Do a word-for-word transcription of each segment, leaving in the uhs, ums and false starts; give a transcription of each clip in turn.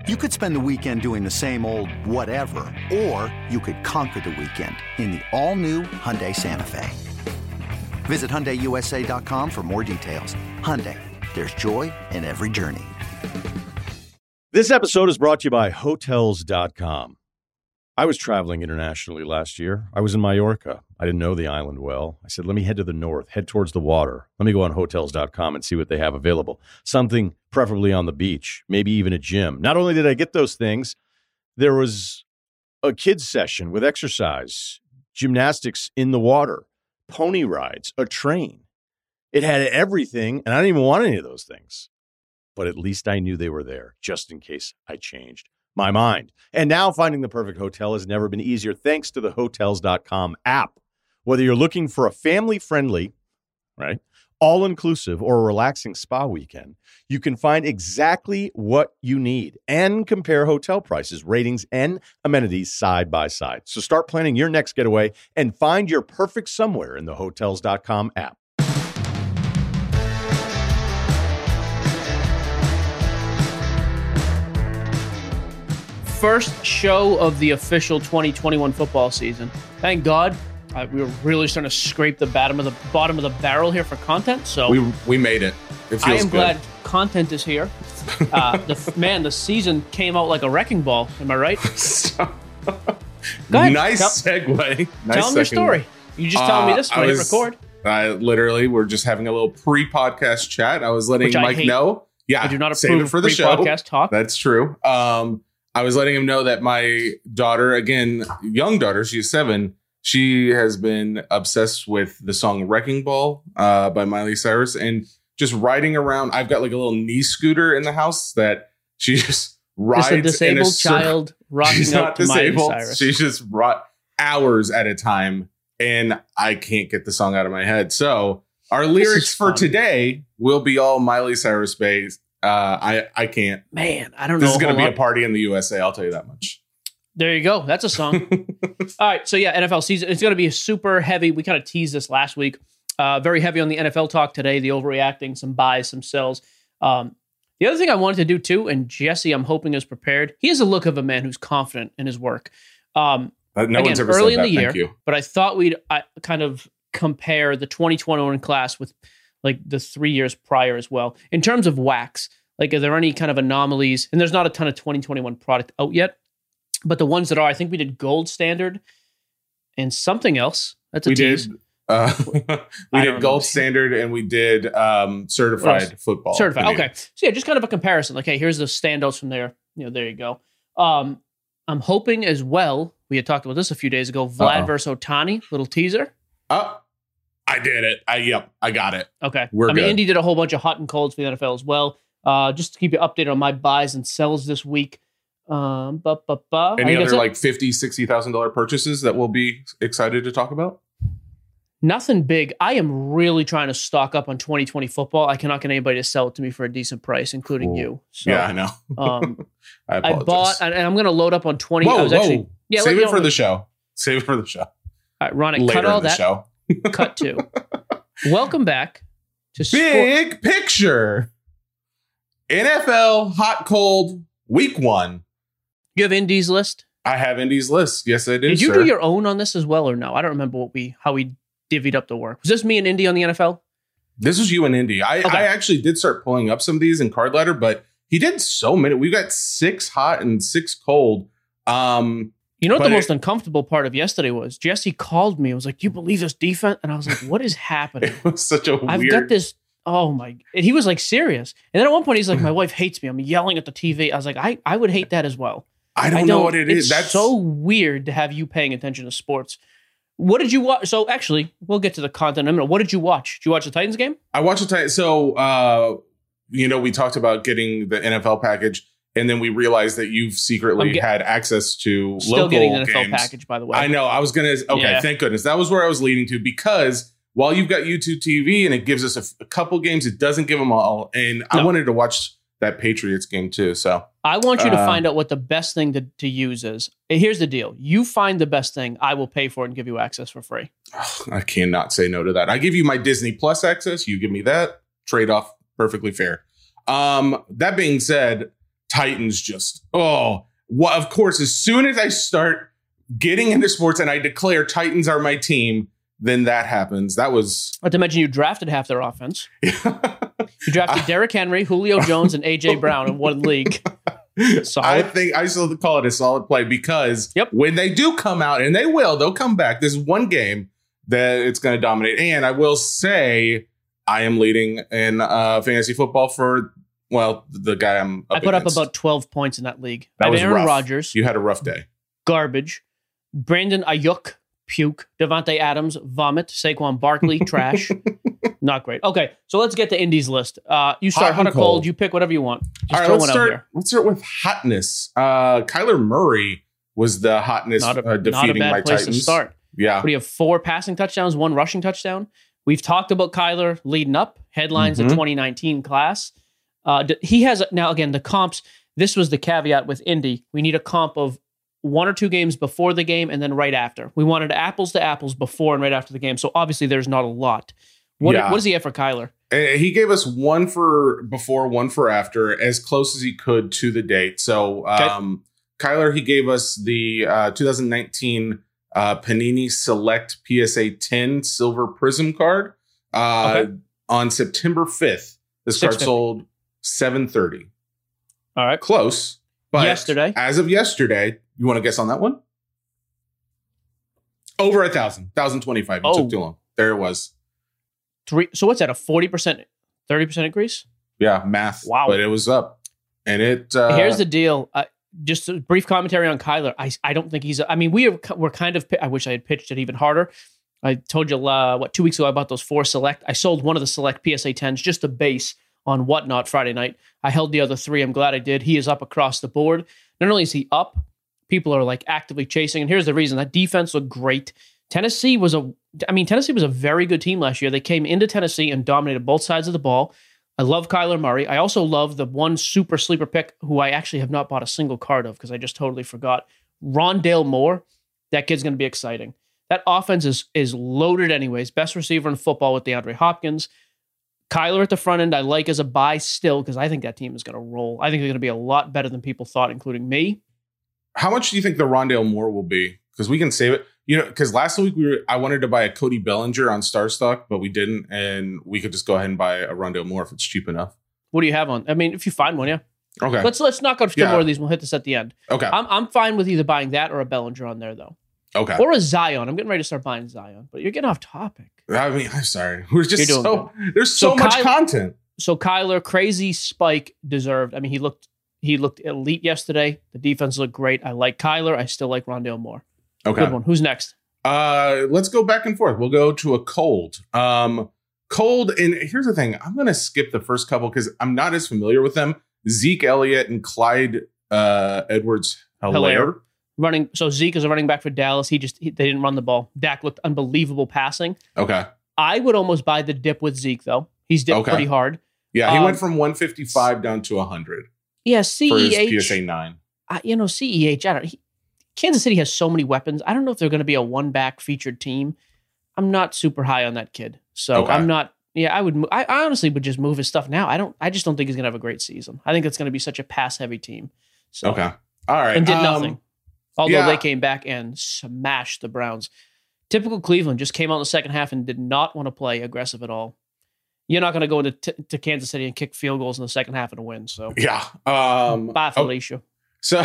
You could spend the weekend doing the same old whatever, or you could conquer the weekend in the all-new Hyundai Santa Fe. Visit Hyundai U S A dot com for more details. Hyundai, there's joy in every journey. This episode is brought to you by Hotels dot com. I was traveling internationally last year. I was in Mallorca. I didn't know the island well. I said, let me head to the north, head towards the water. Let me go on Hotels dot com and see what they have available. Something preferably on the beach, maybe even a gym. Not only did I get those things, there was a kids session with exercise, gymnastics in the water, pony rides, a train. It had everything, and I didn't even want any of those things. But at least I knew they were there, just in case I changed my mind. And now finding the perfect hotel has never been easier thanks to the Hotels dot com app. Whether you're looking for a family-friendly, right, all-inclusive or a relaxing spa weekend, you can find exactly what you need and compare hotel prices, ratings, and amenities side by side. So start planning your next getaway and find your perfect somewhere in the Hotels dot com app. First show of the official twenty twenty-one football season. Thank God, uh, we were really starting to scrape the bottom of the bottom of the barrel here for content. So we we made it. It feels I am good. glad content is here. Uh, the man, the season came out like a wrecking ball. Am I right? Go ahead. Nice tell, segue. Nice tell them your story. You just telling me this when you record. I literally, we're just having a little pre-podcast chat. I was letting Which I Mike hate. know. Yeah, I do not save approve it for the show. Pre-podcast talk. That's true. Um, I was letting him know that my daughter, again, young daughter, she's seven. She has been obsessed with the song Wrecking Ball uh, by Miley Cyrus and just riding around. I've got like a little knee scooter in the house that she just rides. Just a disabled in a child rocking She's out not to Miley disabled. Cyrus. She's just ro- hours at a time. And I can't get the song out of my head. So our lyrics for fun. today will be all Miley Cyrus based. Uh, I, I can't. Man, I don't This know. is going to be lot. a party in the U S A. I'll tell you that much. There you go. That's a song. All right. So, yeah, N F L season. It's going to be super heavy. We kind of teased this last week. Uh, very heavy on the N F L talk today, the overreacting, some buys, some sells. Um, the other thing I wanted to do, too, and Jesse, I'm hoping, is prepared. He has a look of a man who's confident in his work. Um, Uh, no again, one's ever early said in the that. year, Thank you. but I thought we'd I, kind of compare the twenty twenty-one class with like the three years prior as well. In terms of wax, like, are there any kind of anomalies? And there's not a ton of twenty twenty-one product out yet, but the ones that are, I think we did gold standard and something else. That's a We tease. did. Uh, we I did don't gold remember. standard and we did um, certified football. Certified. I mean, Okay. So yeah, just kind of a comparison. Like, hey, here's the standouts from there. You know, there you go. Um, I'm hoping as well. We had talked about this a few days ago. Vlad Uh-oh. versus Ohtani, little teaser. Oh, I did it. I yep, I got it. Okay. We're I mean, good. Indy did a whole bunch of hot and colds for the N F L as well. Uh, just to keep you updated on my buys and sells this week. Um, ba, ba, ba. I Any think that's other it. like fifty thousand dollars, sixty thousand dollars purchases that we'll be excited to talk about? Nothing big. I am really trying to stock up on twenty twenty football. I cannot get anybody to sell it to me for a decent price, including Ooh. you. So, Yeah, I know. um, I I apologize. bought, and I'm going to load up on twenty. Whoa, I was whoa. actually, yeah, Save let- it for you know, the show. Save it for the show. All right, Ron, Later cut all in the that. show. Cut to. Welcome back to Sport. Big picture. N F L hot cold week one. You have Indy's list. I have Indy's list. Yes, I do. Did you sir. do your own on this as well, or no? I don't remember what we how we divvied up the work. Was this me and Indy on the N F L? This was you and Indy. I, Okay. I actually did start pulling up some of these in card ladder, but he did so many. We got six hot and six cold. Um, You know what But the it- most uncomfortable part of yesterday was? Jesse called me and was like, "Do you believe this defense?" And I was like, "What is happening?" it was such a I've weird. got this. Oh my! And he was like serious. And then at one point he's like, "My wife hates me. I'm yelling at the T V." I was like, "I I would hate that as well." I don't know what it it's is. That's so weird to have you paying attention to sports. What did you watch? So actually, we'll get to the content in a minute. What did you watch? Did you watch the Titans game? I watched the Titans. So, uh, you know, we talked about getting the N F L package, and then we realized that you've secretly I'm get- had access to Still local getting the N F L games. package, by the way. I know. I was gonna. Okay, Yeah. thank goodness. That was where I was leading to, because while you've got YouTube T V and it gives us a, f- a couple games, it doesn't give them all. And I No. wanted to watch that Patriots game too. So I want you to Uh, find out what the best thing to, to use is. And here's the deal. You find the best thing, I will pay for it and give you access for free. ugh, I cannot say no to that. I give you my Disney Plus access. You give me that. Trade off, perfectly fair. Um, that being said, Titans just, oh, well, of course, as soon as I start getting into sports and I declare Titans are my team, then that happens. That was... Not to mention you drafted half their offense. You drafted Derrick Henry, Julio Jones, and A J Brown in one league. Solid. I think I still call it a solid play because yep. when they do come out, and they will, they'll come back. There's one game that it's going to dominate. And I will say I am leading in uh, fantasy football for, well, the guy I'm up I put against. up about twelve points in that league. That I have was Aaron rough. Rodgers. You had a rough day. Garbage. Brandon Ayuk, puke. Devontae Adams, vomit. Saquon Barkley, trash. Not great. Okay, so let's get to Indy's list. Uh, you start Hot hot, and or cold. cold. You pick whatever you want. Just All right, throw let's one out start, there. let's start with hotness. Uh, Kyler Murray was the hotness Not a, uh, defeating not a bad my place Titans. to start. Yeah. What do you have? Four passing touchdowns, one rushing touchdown. We've talked about Kyler leading up. Headlines Mhm. the twenty nineteen class. Uh, d- he has, now again, the comps. This was the caveat with Indy. We need a comp of one or two games before the game and then right after. We wanted apples to apples before and right after the game. So obviously there's not a lot. What, Yeah. what does he have for Kyler? Uh, He gave us one for before, one for after, as close as he could to the date. So, um, Kyler, he gave us the uh, two thousand nineteen uh, Panini Select P S A ten Silver Prism card uh, Okay. on September fifth. This card six fifty. sold seven thirty. All right. Close, but Yesterday. as of yesterday, you want to guess on that one? Over a thousand, thousand twenty-five. It Oh. took too long. There it was. Three. So what's that? A forty percent, thirty percent increase? Yeah, math. Wow. But it was up, and it. Uh, Here's the deal. Uh, just a brief commentary on Kyler. I I don't think he's. I mean, we are we're kind of. I wish I had pitched it even harder. I told you uh, what two weeks ago I bought those four select. I sold one of the select P S A tens, just a base on Whatnot Friday night. I held the other three. I'm glad I did. He is up across the board. Not only is he up, people are like actively chasing. And here's the reason: that defense looked great. Tennessee was a. I mean, Tennessee was a very good team last year. They came into Tennessee and dominated both sides of the ball. I love Kyler Murray. I also love the one super sleeper pick who I actually have not bought a single card of because I just totally forgot. Rondale Moore. That kid's going to be exciting. That offense is is loaded anyways. Best receiver in football with DeAndre Hopkins. Kyler at the front end, I like as a buy still because I think that team is going to roll. I think they're going to be a lot better than people thought, including me. How much do you think the Rondale Moore will be? Because we can save it. You know, because last week we were, I wanted to buy a Cody Bellinger on Starstock, but we didn't, and we could just go ahead and buy a Rondale Moore if it's cheap enough. What do you have on? I mean, if you find one, yeah. Okay. Let's let's knock out a few Yeah. more of these. We'll hit this at the end. Okay. I'm I'm fine with either buying that or a Bellinger on there though, Okay. or a Zion. I'm getting ready to start buying Zion, but you're getting off topic. I mean, I'm sorry. We're just You're doing so there's so, So much Kyle- content. So Kyler, crazy spike deserved. I mean, he looked he looked elite yesterday. The defense looked great. I like Kyler. I still like Rondale Moore. Okay. Good one. Who's next? Uh, let's go back and forth. We'll go to a cold. Um, cold. And here's the thing. I'm going to skip the first couple because I'm not as familiar with them. Zeke Elliott and Clyde uh, Edwards Hilaire. Running. So Zeke is a running back for Dallas. He just he, they didn't run the ball. Dak looked unbelievable passing. Okay. I would almost buy the dip with Zeke though. He's dipped Okay. pretty hard. Yeah, he Um, went from one fifty-five down to one hundred Yeah, for his P S C E H. A nine. I, you know, C E H. I don't. He, Kansas City has so many weapons. I don't know if they're going to be a one back featured team. I'm not super high on that kid. So Okay. I'm not. Yeah, I would. mo- I, I honestly would just move his stuff now. I don't. I just don't think he's going to have a great season. I think it's going to be such a pass heavy team. So, Okay. All right. and did um, nothing. Although yeah. they came back and smashed the Browns. Typical Cleveland just came out in the second half and did not want to play aggressive at all. You're not going to go into t- to Kansas City and kick field goals in the second half and win. So Yeah. Um, bye, oh, Felicia. so,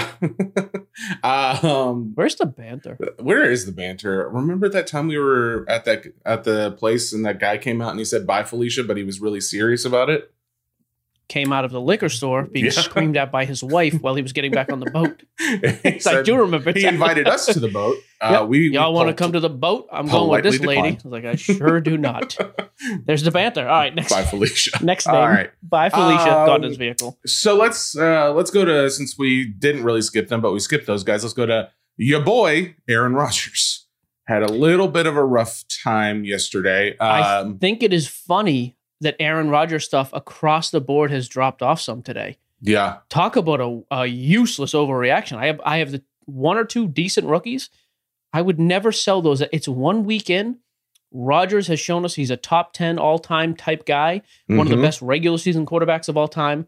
um, Where's the banter? where is the banter? Remember that time we were at that at the place and that guy came out and he said bye Felicia, but he was really serious about it. Came out of the liquor store being Yeah. screamed at by his wife while he was getting back on the boat. He I said- do remember. he invited us to the boat. Uh, Yep. we Y'all want to we come to the boat? I'm going with this politely lady. I declined. was like, I sure do not. There's the banter. All right, next Bye Felicia. next name. All right. Bye, Felicia. Um, Got in his vehicle. So let's uh let's go to, since we didn't really skip them, but we skipped those guys. Let's go to your boy Aaron Rodgers. Had a little bit of a rough time yesterday. I Um, think it is funny that Aaron Rodgers stuff across the board has dropped off some today. yeah, Talk about a, a useless overreaction. I have I have the one or two decent rookies. I would never sell those. It's one week in. Rodgers has shown us he's a top ten all-time type guy, one of the Mhm. best regular season quarterbacks of all time.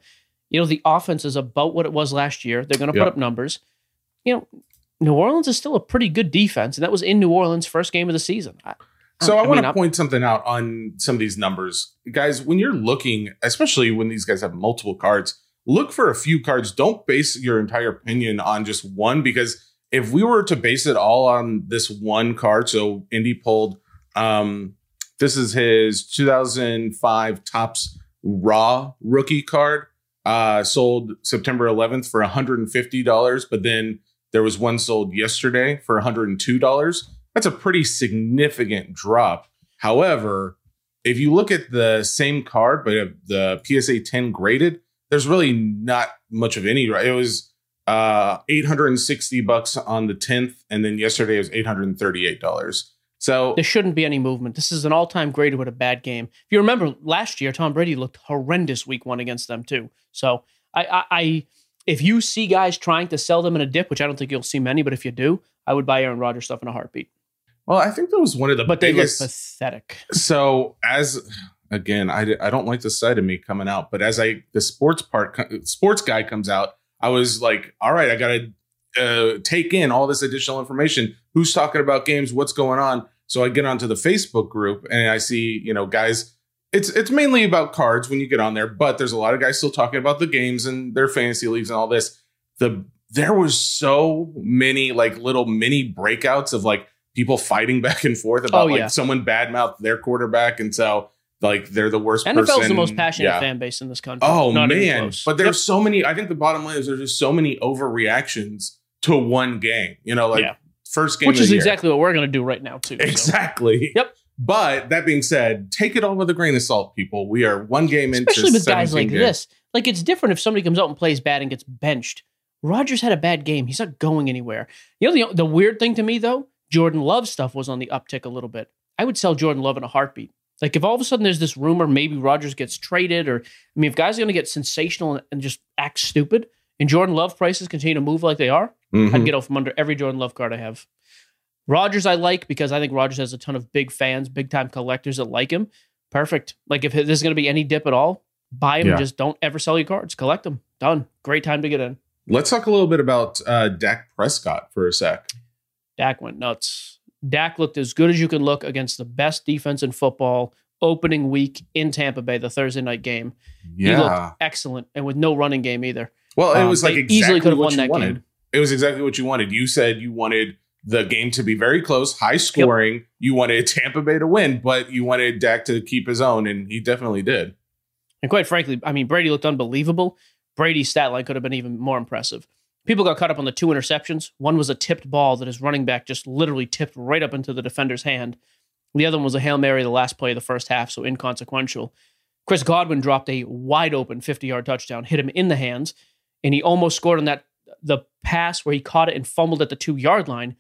You know, the offense is about what it was last year. They're going to Yep. put up numbers. You know, New Orleans is still a pretty good defense, and that was in New Orleans' first game of the season. I, So I, I want mean, to I'm- point something out on some of these numbers. Guys, when you're looking, especially when these guys have multiple cards, look for a few cards. Don't base your entire opinion on just one, because if we were to base it all on this one card, so Indy pulled, um, this is his two thousand five Topps Raw rookie card, uh, sold September eleventh for one hundred fifty dollars, but then there was one sold yesterday for one hundred two dollars. That's a pretty significant drop. However, if you look at the same card, but the P S A ten graded, there's really not much of any. It was uh, eight hundred sixty bucks on the tenth, and then yesterday it was eight hundred thirty-eight dollars. So There shouldn't be any movement. This is an all-time graded with a bad game. If you remember last year, Tom Brady looked horrendous week one against them too. So I, I, I if you see guys trying to sell them in a dip, which I don't think you'll see many, but if you do, I would buy Aaron Rodgers stuff in a heartbeat. well, I think that was one of the But biggest. they look pathetic. So as again, I, I don't like the side of me coming out, but as I the sports part sports guy comes out, I was like, all right, I got to uh, take in all this additional information. Who's talking about games? What's going on? So I get onto the Facebook group and I see, you know, guys. It's it's mainly about cards when you get on there, but there's a lot of guys still talking about the games and their fantasy leagues and all this. The there was so many like little mini breakouts of like people fighting back and forth about Oh, like yeah. someone badmouthed their quarterback, and so like they're the worst N F L is person. the most passionate Yeah. fan base in this country. Oh Not even man, close. but there's Yep. so many. I think the bottom line is there's just so many overreactions to one game. You know, like Yeah. first game, Which of is the year. exactly what we're going to do right now too. so. exactly. Yep. But that being said, take it all with a grain of salt, people. We are one game into Especially with guys seventeen like games. this. Like, it's different if somebody comes out and plays bad and gets benched. Rodgers had a bad game. He's not going anywhere. You know, the, the weird thing to me, though, Jordan Love stuff was on the uptick a little bit. I would sell Jordan Love in a heartbeat. Like, if all of a sudden there's this rumor maybe Rodgers gets traded, or, I mean, if guys are going to get sensational and, and just act stupid, and Jordan Love prices continue to move like they are, Mhm. I'd get out from under every Jordan Love card I have. Rodgers I like because I think Rodgers has a ton of big fans, big time collectors that like him. Perfect. Like if there's going to be any dip at all, buy him. Yeah. And just don't ever sell your cards. Collect them. Done. Great time to get in. Let's talk a little bit about uh, Dak Prescott for a sec. Dak went nuts. Dak looked as good as you can look against the best defense in football opening week in Tampa Bay, the Thursday night game. He looked excellent, and with no running game either. Well, it Um, was like they exactly easily could have what won you that wanted. game. It was exactly what you wanted. You said you wanted the game to be very close, high scoring. You wanted Tampa Bay to win, but you wanted Dak to keep his own, and he definitely did. And quite frankly, I mean, Brady looked unbelievable. Brady's stat line could have been even more impressive. People got caught up on the two interceptions. One was a tipped ball that his running back just literally tipped right up into the defender's hand. The other one was a Hail Mary the last play of the first half, so inconsequential. Chris Godwin dropped a wide open fifty-yard touchdown, hit him in the hands, and he almost scored on that the pass where he caught it and fumbled at the two-yard line.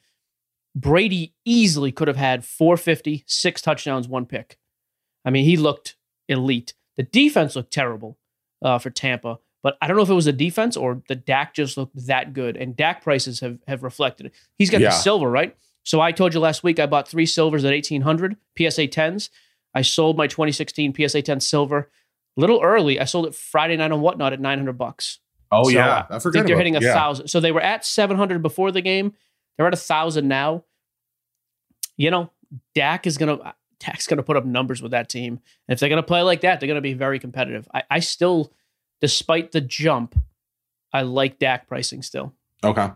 Brady easily could have had four fifty, six touchdowns, one pick. I mean, he looked elite. The defense looked terrible uh, for Tampa, but I don't know if it was the defense or the Dak just looked that good, and Dak prices have, have reflected it. He's got Yeah. the silver, right? So I told you last week I bought three silvers at eighteen hundred, P S A tens. I sold my twenty sixteen P S A ten silver a little early. I sold it Friday night on Whatnot at nine hundred bucks. Oh, So yeah. I I think forgot they're about- hitting a yeah. thousand. So they were at seven hundred before the game. They're at a thousand now. You know, Dak is gonna Dak's gonna put up numbers with that team. And if they're gonna play like that, they're gonna be very competitive. I, I still, despite the jump, I like Dak pricing still. Okay.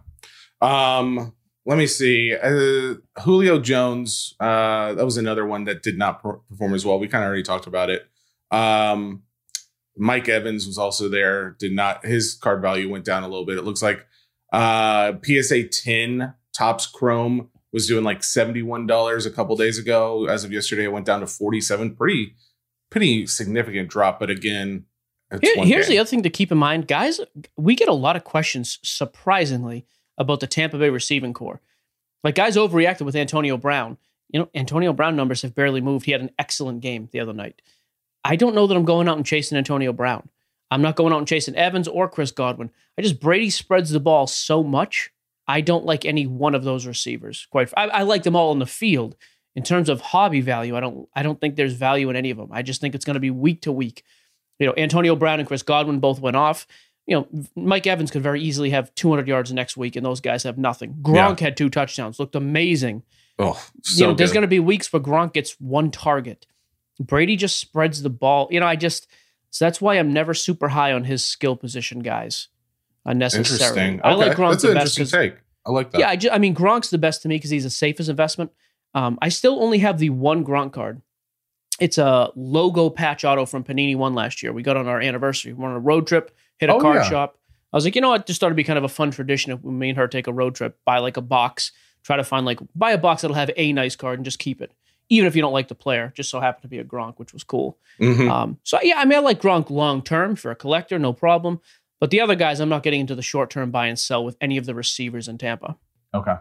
Um, let me see. Uh, Julio Jones, uh, that was another one that did not per- perform as well. We kind of already talked about it. Um, Mike Evans was also there. Did not, his card value went down a little bit. It looks like uh, P S A ten Topps Chrome was doing like seventy-one dollars a couple days ago. As of yesterday, it went down to forty-seven. Pretty, pretty significant drop. But again, it's Here- one here's game. the other thing to keep in mind, guys. We get a lot of questions, surprisingly, about the Tampa Bay receiving core. Like, guys overreacted with Antonio Brown. You know, Antonio Brown numbers have barely moved. He had an excellent game the other night. I don't know that I'm going out and chasing Antonio Brown. I'm not going out and chasing Evans or Chris Godwin. I just, Brady spreads the ball so much. I don't like any one of those receivers. Quite, I, I like them all in the field. In terms of hobby value, I don't, I don't think there's value in any of them. I just think it's going to be week to week. You know, Antonio Brown and Chris Godwin both went off. You know, Mike Evans could very easily have two hundred yards next week, and those guys have nothing. Gronk yeah. had two touchdowns, looked amazing. Oh, so you know, there's good. going to be weeks where Gronk gets one target. Brady just spreads the ball. You know, I just so that's why I'm never super high on his skill position guys. Unnecessarily. Interesting. I okay. like Gronk That's the an best. interesting take. I like that. Yeah, I, just, I mean Gronk's the best to me because he's the safest investment. Um, I still only have the one Gronk card. It's a logo patch auto from Panini One last year. We got on our anniversary. We went on a road trip, hit a Oh, card yeah. shop. I was like, you know what? Just thought it'd be kind of a fun tradition if me and her take a road trip, buy like a box, try to find like, buy a box that'll have a nice card and just keep it. Even if you don't like the player, just so happened to be a Gronk, which was cool. Mhm. Um, so yeah, I mean, I like Gronk long term for a collector, no problem. But the other guys, I'm not getting into the short term buy and sell with any of the receivers in Tampa. Okay.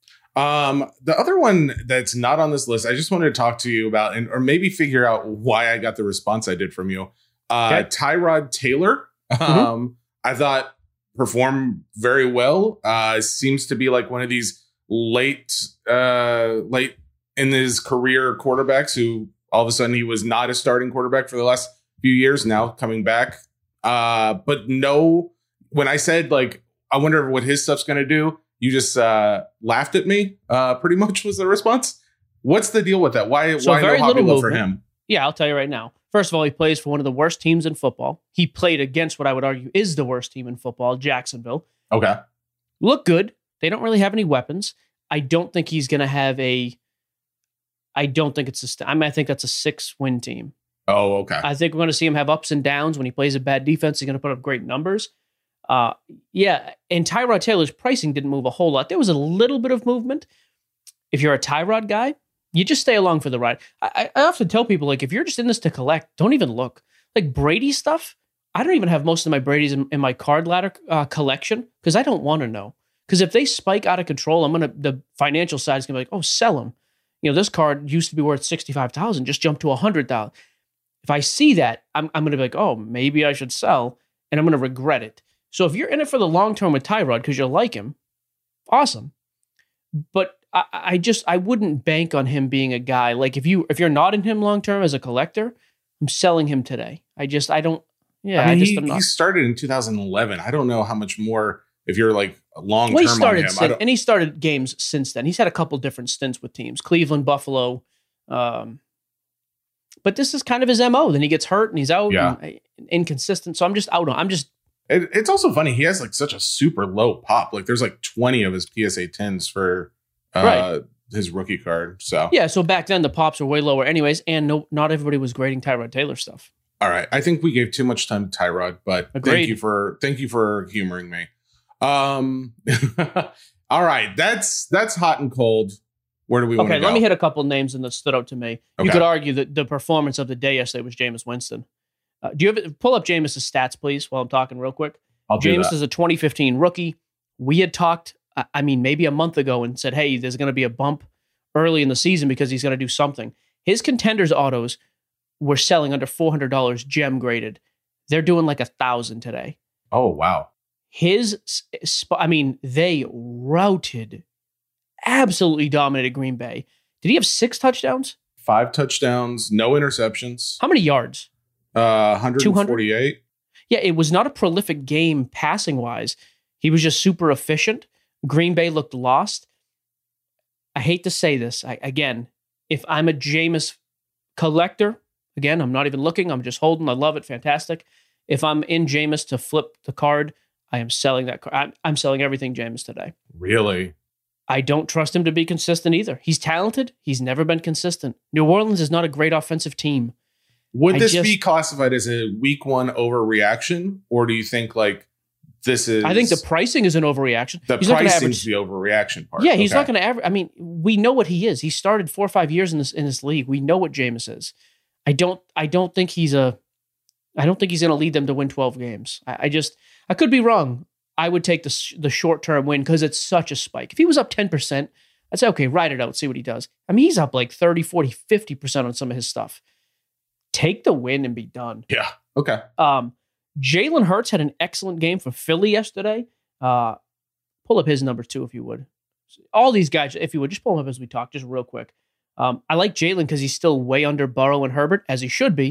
Um, the other one that's not on this list, I just wanted to talk to you about, and or maybe figure out why I got the response I did from you. Uh, Okay. Tyrod Taylor, um, Mm-hmm. I thought performed very well. Uh, seems to be like one of these late, uh, late in his career quarterbacks who all of a sudden he was not a starting quarterback for the last few years. Now coming back, uh, but no. When I said like, I wonder what his stuff's going to do. You just uh, laughed at me, uh, pretty much was the response. What's the deal with that? Why, So why no very hobby little love for movement. him? Yeah, I'll tell you right now. First of all, he plays for one of the worst teams in football. He played against what I would argue is the worst team in football, Jacksonville. Okay. Look good. They don't really have any weapons. I don't think he's going to have a. I don't think it's a. st- I mean, I think that's a six-win team. Oh, okay. I think we're going to see him have ups and downs. When he plays a bad defense, he's going to put up great numbers. Uh, yeah, and Tyrod Taylor's pricing didn't move a whole lot. There was a little bit of movement. If you're a Tyrod guy, you just stay along for the ride. I, I often tell people, like, if you're just in this to collect, don't even look. Like Brady stuff, I don't even have most of my Brady's in, in my card ladder uh, collection because I don't want to know. Because if they spike out of control, I'm gonna the financial side is gonna be like, oh, sell them. You know, this card used to be worth sixty-five thousand, just jumped to a hundred thousand. If I see that, I'm I'm gonna be like, oh, maybe I should sell, and I'm gonna regret it. So if you're in it for the long term with Tyrod because you like him, awesome. But I, I just I wouldn't bank on him being a guy like if you if you're not in him long term as a collector, I'm selling him today. I just I don't. Yeah, I mean, I just he, am not. he started in two thousand eleven. I don't know how much more if you're like long term Well, he on started him. I sin- don't, and he started games since then. He's had a couple different stints with teams, Cleveland, Buffalo. Um, but this is kind of his M O. Then he gets hurt and he's out Yeah. and, uh, inconsistent. So I'm just out on. I'm just it, it's also funny. He has like such a super low pop. Like there's like twenty of his P S A tens for uh, Right. his rookie card. So yeah. So back then the pops were way lower, anyways, and no, not everybody was grading Tyrod Taylor stuff. all right. I think we gave too much time to Tyrod, but Agreed. thank you for thank you for humoring me. Um, all right. That's that's hot and cold. Where do we want Okay, to go? let me hit a couple names that stood out to me. Okay. You could argue that the performance of the day yesterday was Jameis Winston. Uh, do you have pull up Jameis's stats, please, while I'm talking real quick? I'll do Jameis that. is a twenty fifteen rookie. We had talked, I- I mean, maybe a month ago and said, hey, there's going to be a bump early in the season because he's going to do something. His contenders autos were selling under four hundred dollars gem graded. They're doing like a thousand today. Oh wow. His, sp- I mean, they routed, absolutely dominated Green Bay. Did he have six touchdowns? Five touchdowns, no interceptions. How many yards? Uh, one forty-eight. Yeah, it was not a prolific game passing wise. He was just super efficient. Green Bay looked lost. I hate to say this. I, again, if I'm a Jameis collector, again, I'm not even looking. I'm just holding. I love it. Fantastic. If I'm in Jameis to flip the card, I am selling that card. I'm, I'm selling everything Jameis today. Really? I don't trust him to be consistent either. He's talented. He's never been consistent. New Orleans is not a great offensive team. Would I this just- be classified as a week one overreaction, or do you think like this is? I think the pricing is an overreaction. the He's not gonna pricing's average- the overreaction part. Yeah, he's Okay. not going to average. I mean, we know what he is. He started four or five years in this in this league. We know what Jameis is. I don't. I don't think he's a. I don't think he's going to lead them to win twelve games. I, I just. I could be wrong. I would take the sh- the short term win because it's such a spike. If he was up ten percent, I'd say okay, ride it out, see what he does. I mean, he's up like thirty, forty, fifty percent on some of his stuff. Take the win and be done. Yeah. Okay. Um, Jalen Hurts had an excellent game for Philly yesterday. Uh, pull up his number too, if you would. All these guys, if you would, just pull them up as we talk, just real quick. Um, I like Jalen because he's still way under Burrow and Herbert, as he should be.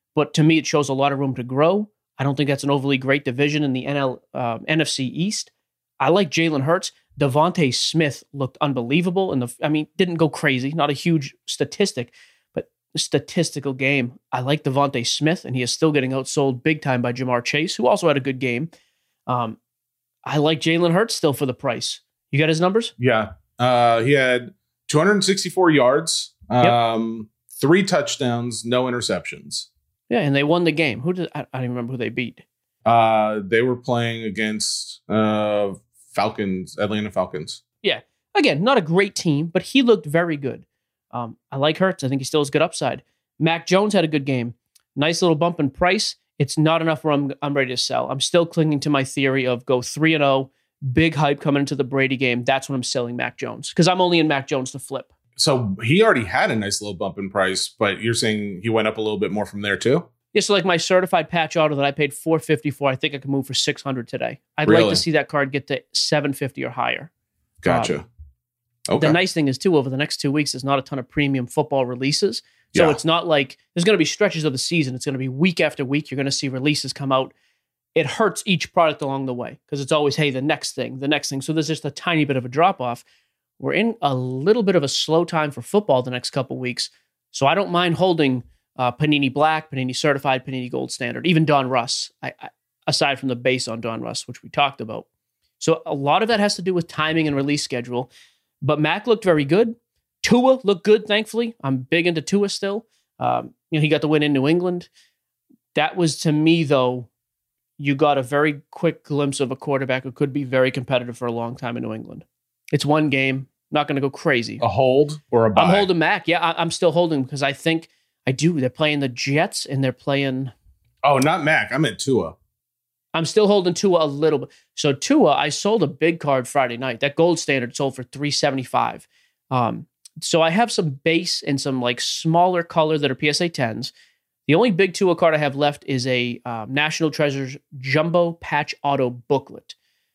but to me, it shows a lot of room to grow. I don't think that's an overly great division in the N L, uh, N F C East. I like Jalen Hurts. Devontae Smith looked unbelievable. And the, I mean, didn't go crazy, not a huge statistic, but a statistical game. I like Devontae Smith, and he is still getting outsold big time by Jamar Chase, who also had a good game. Um, I like Jalen Hurts still for the price. You got his numbers? Yeah. Uh, he had two hundred sixty-four yards, um, yep. three touchdowns, no interceptions. Yeah, and they won the game. Who did I, I don't even remember who they beat. Uh, they were playing against uh, Falcons, Atlanta Falcons. Yeah. Again, not a great team, but he looked very good. Um, I like Hurts. I think he still has good upside. Mac Jones had a good game. Nice little bump in price. It's not enough where I'm, I'm ready to sell. I'm still clinging to my theory of go three and oh, big hype coming into the Brady game. That's when I'm selling Mac Jones because I'm only in Mac Jones to flip. So he already had a nice little bump in price, but you're saying he went up a little bit more from there too? Yeah, so like my certified patch auto that I paid four hundred fifty dollars for, I think I can move for six hundred dollars today. I'd really? like to see that card get to seven hundred fifty dollars or higher. Gotcha. Um, okay. The nice thing is, too, over the next two weeks, there's not a ton of premium football releases. So yeah. it's not like there's going to be stretches of the season. It's going to be week after week. You're going to see releases come out. It hurts each product along the way because it's always, hey, the next thing, the next thing. So there's just a tiny bit of a drop-off. We're in a little bit of a slow time for football the next couple weeks. So I don't mind holding uh, Panini Black, Panini Certified, Panini Gold Standard, even Don Russ, I, I, aside from the base on Don Russ, which we talked about. So a lot of that has to do with timing and release schedule. But Mac looked very good. Tua looked good, thankfully. I'm big into Tua still. Um, you know, he got the win in New England. That was, to me, though, you got a very quick glimpse of a quarterback who could be very competitive for a long time in New England. It's one game. Not going to go crazy. A hold or a buy? I'm holding Mac. Yeah, I, I'm still holding because I think I do. They're playing the Jets and they're playing. Oh, not Mac. I meant Tua. I'm still holding Tua a little bit. So Tua, I sold a big card Friday night. That Gold Standard sold for three seventy-five. Um, so I have some base and some like smaller color that are P S A tens. The only big Tua card I have left is a um, National Treasures Jumbo Patch Auto booklet.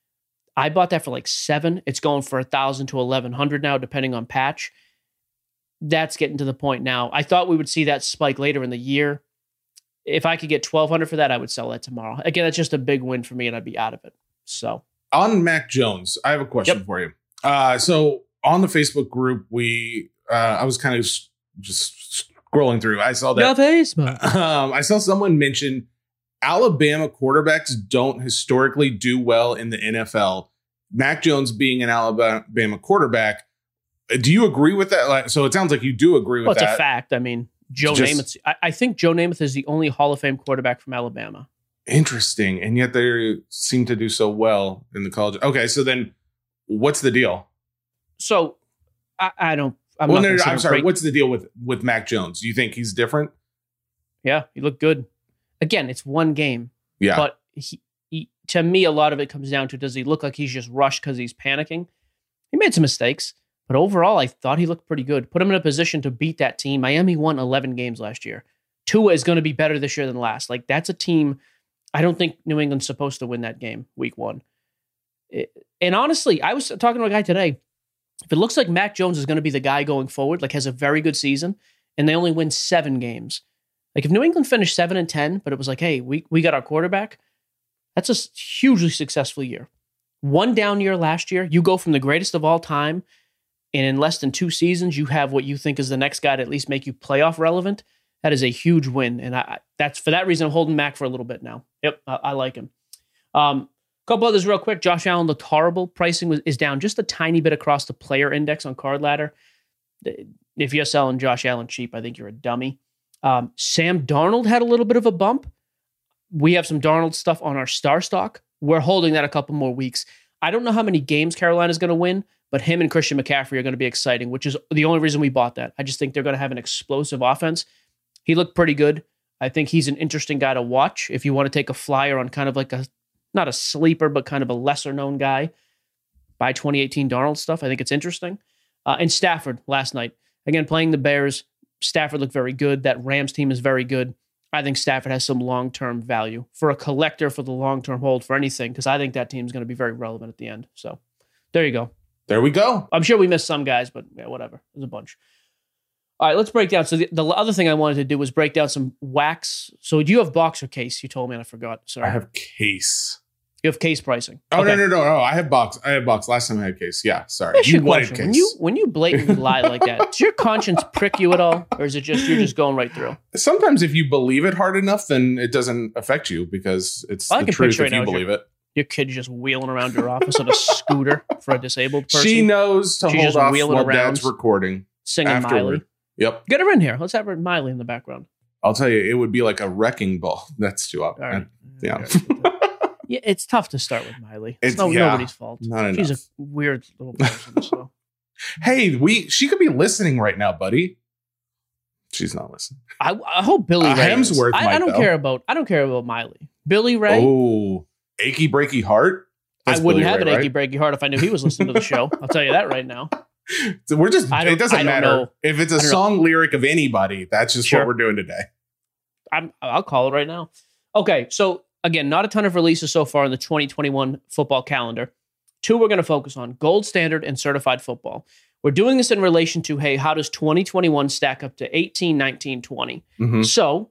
I bought that for like seven. It's going for a thousand to eleven hundred now, depending on patch. That's getting to the point now. I thought we would see that spike later in the year. If I could get twelve hundred for that, I would sell that tomorrow. Again, that's just a big win for me, and I'd be out of it. So on Mac Jones, I have a question yep. for you. Uh, so on the Facebook group, we uh, I was kind of just scrolling through. I saw that. Facebook. Um, I saw someone mention Alabama quarterbacks don't historically do well in the N F L. Mac Jones being an Alabama quarterback, do you agree with that? Like, so it sounds like you do agree with well, it's that. It's a fact. I mean, Joe Just, Namath. I, I think Joe Namath is the only Hall of Fame quarterback from Alabama. Interesting, and yet they seem to do so well in the college. Okay, so then what's the deal? So I, I don't. I'm, well, not no, no, I'm sorry. break- What's the deal with with Mac Jones? Do you think he's different? Yeah, he looked good. Again, it's one game. Yeah. But he, he, to me, a lot of it comes down to, does he look like he's just rushed because he's panicking? He made some mistakes, but overall, I thought he looked pretty good. Put him in a position to beat that team. Miami won eleven games last year. Tua is going to be better this year than last. Like, that's a team, I don't think New England's supposed to win that game week one. It, and honestly, I was talking to a guy today. If it looks like Mac Jones is going to be the guy going forward, like has a very good season, and they only win seven games, like if New England finished seven and ten, but it was like, hey, we we got our quarterback, that's a hugely successful year. One down year last year, you go from the greatest of all time, and in less than two seasons, you have what you think is the next guy to at least make you playoff relevant. That is a huge win, and I that's for that reason I'm holding Mac for a little bit now. Yep, I, I like him. Um, a couple others real quick. Josh Allen looked horrible. Pricing was, is down just a tiny bit across the player index on Card Ladder. If you're selling Josh Allen cheap, I think you're a dummy. Um, Sam Darnold had a little bit of a bump. We have some Darnold stuff on our star stock. We're holding that a couple more weeks. I don't know how many games Carolina's going to win, but him and Christian McCaffrey are going to be exciting, which is the only reason we bought that. I just think they're going to have an explosive offense. He looked pretty good. I think he's an interesting guy to watch if you want to take a flyer on kind of like a, not a sleeper, but kind of a lesser known guy. Buy twenty eighteen Darnold stuff. I think it's interesting. Uh, and Stafford last night, again, playing the Bears. Stafford looked very good. That Rams team is very good. I think Stafford has some long-term value for a collector for the long-term hold for anything, because I think that team is going to be very relevant at the end. So there you go. There we go. I'm sure we missed some guys, but yeah, whatever. There's a bunch. All right, let's break down. So the, the other thing I wanted to do was break down some wax. So do you have box or case? You told me and I forgot. Sorry. I have case. You have case pricing. Oh, Okay. no, no, no, no. I have box. I have box. Last time I had case. Yeah, sorry. Here's You your wanted question. case. When you when you blatantly lie like that, does your conscience prick you at all, or is it just you're just going right through? Sometimes if you believe it hard enough, then it doesn't affect you because it's I the can truth picture if right you now believe it. Your kid just wheeling around your office on a scooter for a disabled person. She knows to She's hold just off wheeling while around, dad's recording. singing afterward. Miley. Yep. Get her in here. Let's have her Miley in the background. I'll tell you, it would be like a wrecking ball. That's too up. All right. Yeah. Yeah, it's tough to start with Miley. It's, It's- no, yeah, nobody's fault. not She's enough. a weird little person. So Hey, we she could be listening right now, buddy. She's not listening. I, I hope Billy Uh, Ray. is. Hemsworth I, I might, don't though. care about. I don't care about Miley. Billy Ray. Oh, achy breaky heart. That's I wouldn't Billy have Ray, an achy right? breaky heart if I knew he was listening to the show. I'll tell you that right now. So we're just. I don't- It doesn't I don't matter know. if it's a I don't know. song lyric of anybody. That's just Sure. what we're doing today. I'm, I'll call it right now. Okay, so again, not a ton of releases so far in the twenty twenty-one football calendar. Two we're going to focus on: Gold Standard and Certified Football. We're doing this in relation to, hey, how does twenty twenty-one stack up to eighteen, nineteen, twenty? Mhm. So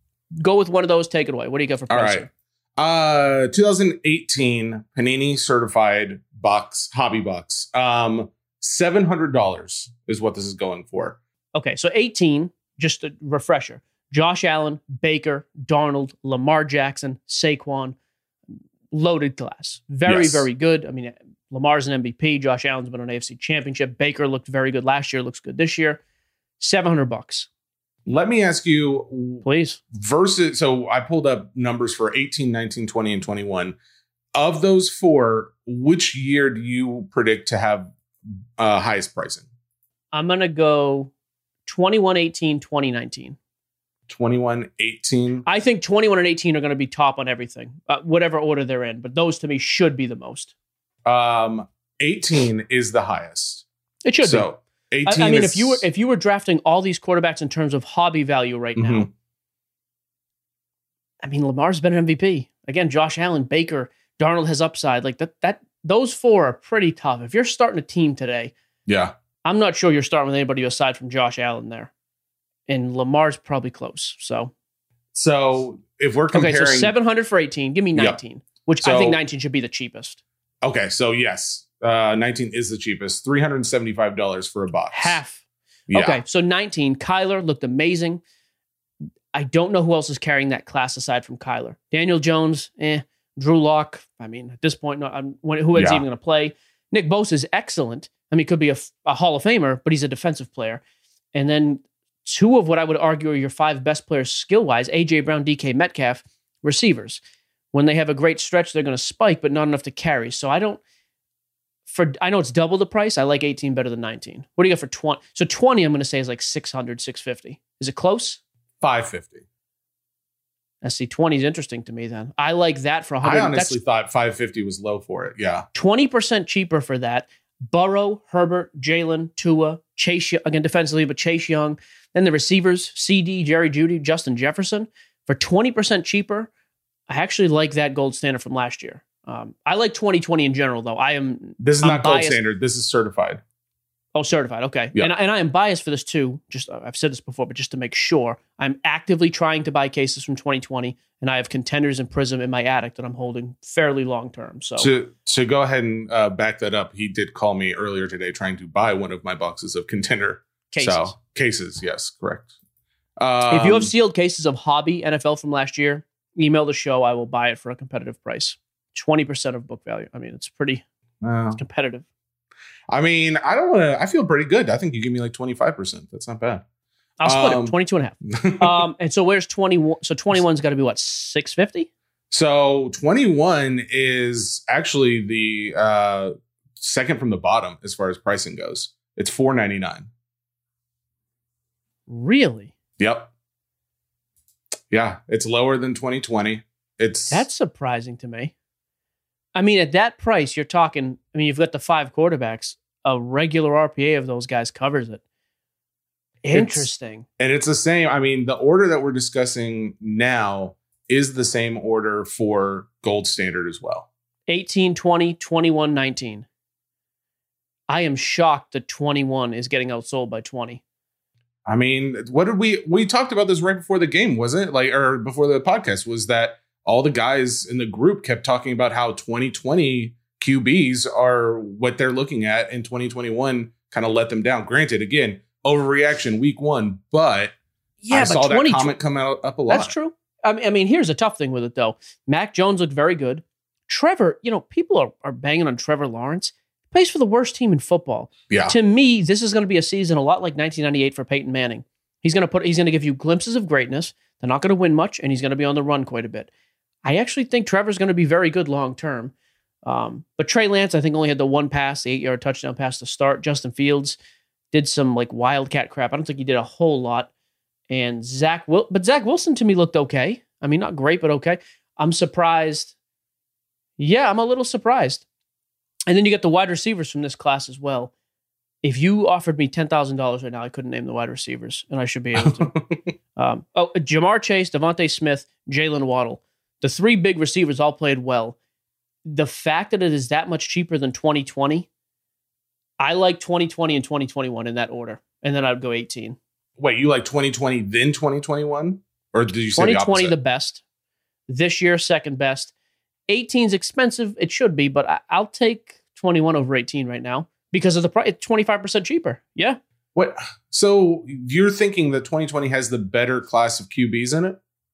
go with one of those. Take it away. What do you got for All pricing? right. Uh, twenty eighteen Panini certified box, hobby box. Um, seven hundred dollars is what this is going for. Okay, so eighteen, just a refresher. Josh Allen, Baker, Darnold, Lamar Jackson, Saquon, loaded class. Very, Yes. very good. I mean, Lamar's an M V P. Josh Allen's been on A F C Championship. Baker looked very good last year, looks good this year. seven hundred bucks. Let me ask you Please. versus. So I pulled up numbers for eighteen, nineteen, twenty, and twenty-one. Of those four, which year do you predict to have uh, highest pricing? I'm going to go twenty-one, eighteen, twenty, nineteen. twenty-one, eighteen. I think twenty-one and eighteen are going to be top on everything, uh, whatever order they're in. But those to me should be the most. Um, eighteen is the highest. It should be. So eighteen. I, I mean, is, if you were if you were drafting all these quarterbacks in terms of hobby value right now, Mhm. I mean, Lamar's been an M V P. Again, Josh Allen, Baker, Darnold has upside. Like that, that those four are pretty tough. If you're starting a team today, yeah, I'm not sure you're starting with anybody aside from Josh Allen there. And Lamar's probably close. So so if we're comparing, okay, so seven hundred for eighteen. Give me Yep. nineteen, which I So- think nineteen should be the cheapest. okay, so yes, uh, nineteen is the cheapest, three hundred seventy-five dollars for a box. Half. Yeah. Okay, so nineteen. Kyler looked amazing. I don't know who else is carrying that class aside from Kyler. Daniel Jones, eh. Drew Lock. I mean, at this point, no, I'm, when, who is Yeah. even going to play? Nick Bosa is excellent. I mean, he could be a, a Hall of Famer, but he's a defensive player. And then two of what I would argue are your five best players skill wise: A J Brown, D K Metcalf, receivers. When they have a great stretch, they're going to spike, but not enough to carry. So I don't. For I know it's double the price. I like eighteen better than nineteen. What do you got for twenty? So twenty, I'm going to say is like six hundred, six fifty. Is it close? five fifty. I see. twenty is interesting to me. Then I like that for one I hundred. honestly That's thought five fifty was low for it. Yeah. twenty percent cheaper for that. Burrow, Herbert, Jalen, Tua, Chase, again, defensively, but Chase Young. Then the receivers, C D, Jerry Jeudy, Justin Jefferson. For twenty percent cheaper, I actually like that gold standard from last year. Um, I like twenty twenty in general, though. I am This is I'm not gold biased- standard. This is certified. Oh, certified. Okay. Yeah. And, and I am biased for this too. Just uh, I've said this before, but just to make sure, I'm actively trying to buy cases from twenty twenty, and I have Contenders and Prism in my attic that I'm holding fairly long term. So To to go ahead and uh, back that up, he did call me earlier today trying to buy one of my boxes of Contender. cases. So cases, yes, correct. Um, If you have sealed cases of hobby N F L from last year, email the show. I will buy it for a competitive price. twenty percent of book value. I mean, it's pretty uh, competitive. I mean, I don't want to. I feel pretty good. I think you give me like twenty-five percent. That's not bad. I'll split Um, it, twenty-two and a half. Um, and so where's twenty-one? So twenty-one's got to be what, six fifty? So twenty-one is actually the uh, second from the bottom as far as pricing goes. It's four ninety-nine. Really? Yep. Yeah, it's lower than twenty twenty. It's That's surprising to me. I mean, at that price, you're talking, I mean, you've got the five quarterbacks. A regular R P A of those guys covers it. Interesting. and it's the same. I mean, the order that we're discussing now is the same order for gold standard as well. eighteen, twenty, twenty-one, nineteen. I am shocked that twenty-one is getting outsold by twenty. I mean, what did we we talked about this right before the game, wasn't it? Like, or before the podcast, was that all the guys in the group kept talking about how twenty twenty Q Bs are what they're looking at, and twenty twenty-one kind of let them down. Granted, again, overreaction week one, but yeah, I saw but that comment come out up a lot. That's true. I mean, I mean, here's a tough thing with it though. Mac Jones looked very good. Trevor, you know, people are, are banging on Trevor Lawrence. He plays for the worst team in football. Yeah. To me, this is going to be a season a lot like nineteen ninety-eight for Peyton Manning. He's going to put. He's going to give you glimpses of greatness. They're not going to win much, and he's going to be on the run quite a bit. I actually think Trevor's going to be very good long term. Um, but Trey Lance, I think, only had the one pass, the eight-yard touchdown pass to start. Justin Fields did some like wildcat crap. I don't think he did a whole lot. And Zach, Wil- but Zach Wilson to me looked okay. I mean, not great, but okay. I'm surprised. Yeah, I'm a little surprised. And then you get the wide receivers from this class as well. If you offered me ten thousand dollars right now, I couldn't name the wide receivers, and I should be able to. um, oh, Jamar Chase, Devontae Smith, Jalen Waddle. The three big receivers all played well. The fact that it is that much cheaper than twenty twenty, I like twenty twenty and twenty twenty-one in that order. And then I'd go eighteen. Wait, you like twenty twenty, then twenty twenty-one? Or did you say twenty the twenty opposite? the best. This year, second best. eighteen's expensive. It should be, but I, I'll take twenty-one over eighteen right now because of the price. It's twenty-five percent cheaper. Yeah. What? So you're thinking that twenty twenty has the better class of Q Bs in it?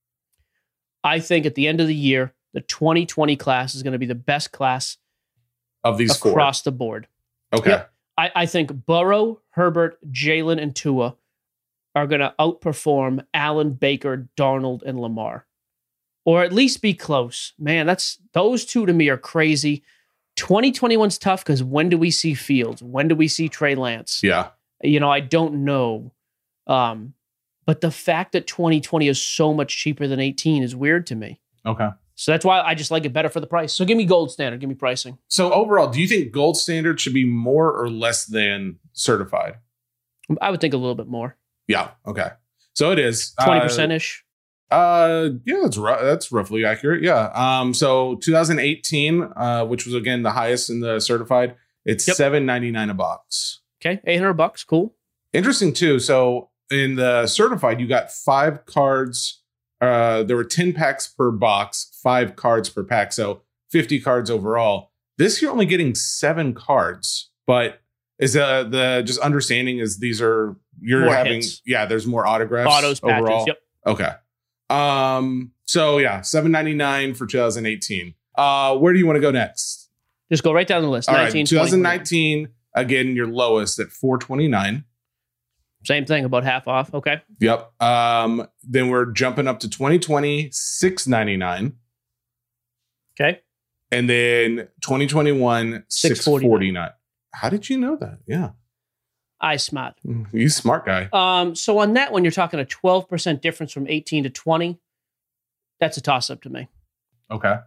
I think at the end of the year, the twenty twenty class is going to be the best class Of these across four? the board. Okay. Yeah. I, I think Burrow, Herbert, Jalen, and Tua are going to outperform Allen, Baker, Darnold, and Lamar. Or at least be close. Man, that's those two to me are crazy. twenty twenty-one's tough because when do we see Fields? When do we see Trey Lance? Yeah. You know, I don't know. Um, but the fact that twenty twenty is so much cheaper than eighteen is weird to me. Okay. So that's why I just like it better for the price. So give me gold standard. Give me pricing. So overall, do you think gold standard should be more or less than certified? I would think a little bit more. Yeah. Okay. So it is twenty percent-ish. Uh, yeah, that's ru- that's roughly accurate. Yeah. Um, so twenty eighteen, uh, which was again the highest in the certified, it's Yep. seven ninety-nine a box. Okay, eight hundred bucks. Cool. Interesting too. So in the certified, you got five cards. Uh, there were ten packs per box, five cards per pack, so fifty cards overall. This you're only getting seven cards, but is uh the just understanding is these are you're More having hits. yeah. There's more autographs Autos, patches. overall. Yep. Okay. Um, so yeah, seven ninety-nine for twenty eighteen. Uh, where do you want to go next? Just go right down the list. All nineteen, right, twenty nineteen, again, your lowest at four twenty-nine. Same thing, about half off. Okay. Yep. Um, then we're jumping up to twenty twenty, six ninety-nine. Okay. And then twenty twenty-one, six forty-nine. How did you know that? Yeah. I smart. You smart guy. Um, so on that one, you're talking a twelve percent difference from eighteen to twenty. That's a toss-up to me. Okay.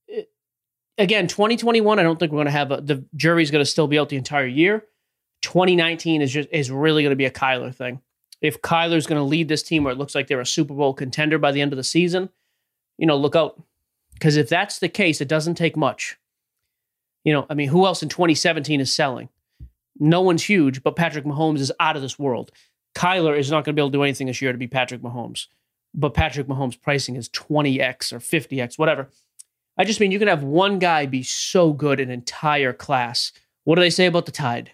Again, twenty twenty-one, I don't think we're going to have a, the jury's going to still be out the entire year. twenty nineteen is just is really going to be a Kyler thing. If Kyler's going to lead this team where it looks like they're a Super Bowl contender by the end of the season, you know, look out. Because if that's the case, it doesn't take much. You know, I mean, who else in twenty seventeen is selling? No one's huge, but Patrick Mahomes is out of this world. Kyler is not going to be able to do anything this year to be Patrick Mahomes. But Patrick Mahomes' pricing is twenty x or fifty x, whatever. I just mean you can have one guy be so good an entire class. What do they say about the Tide?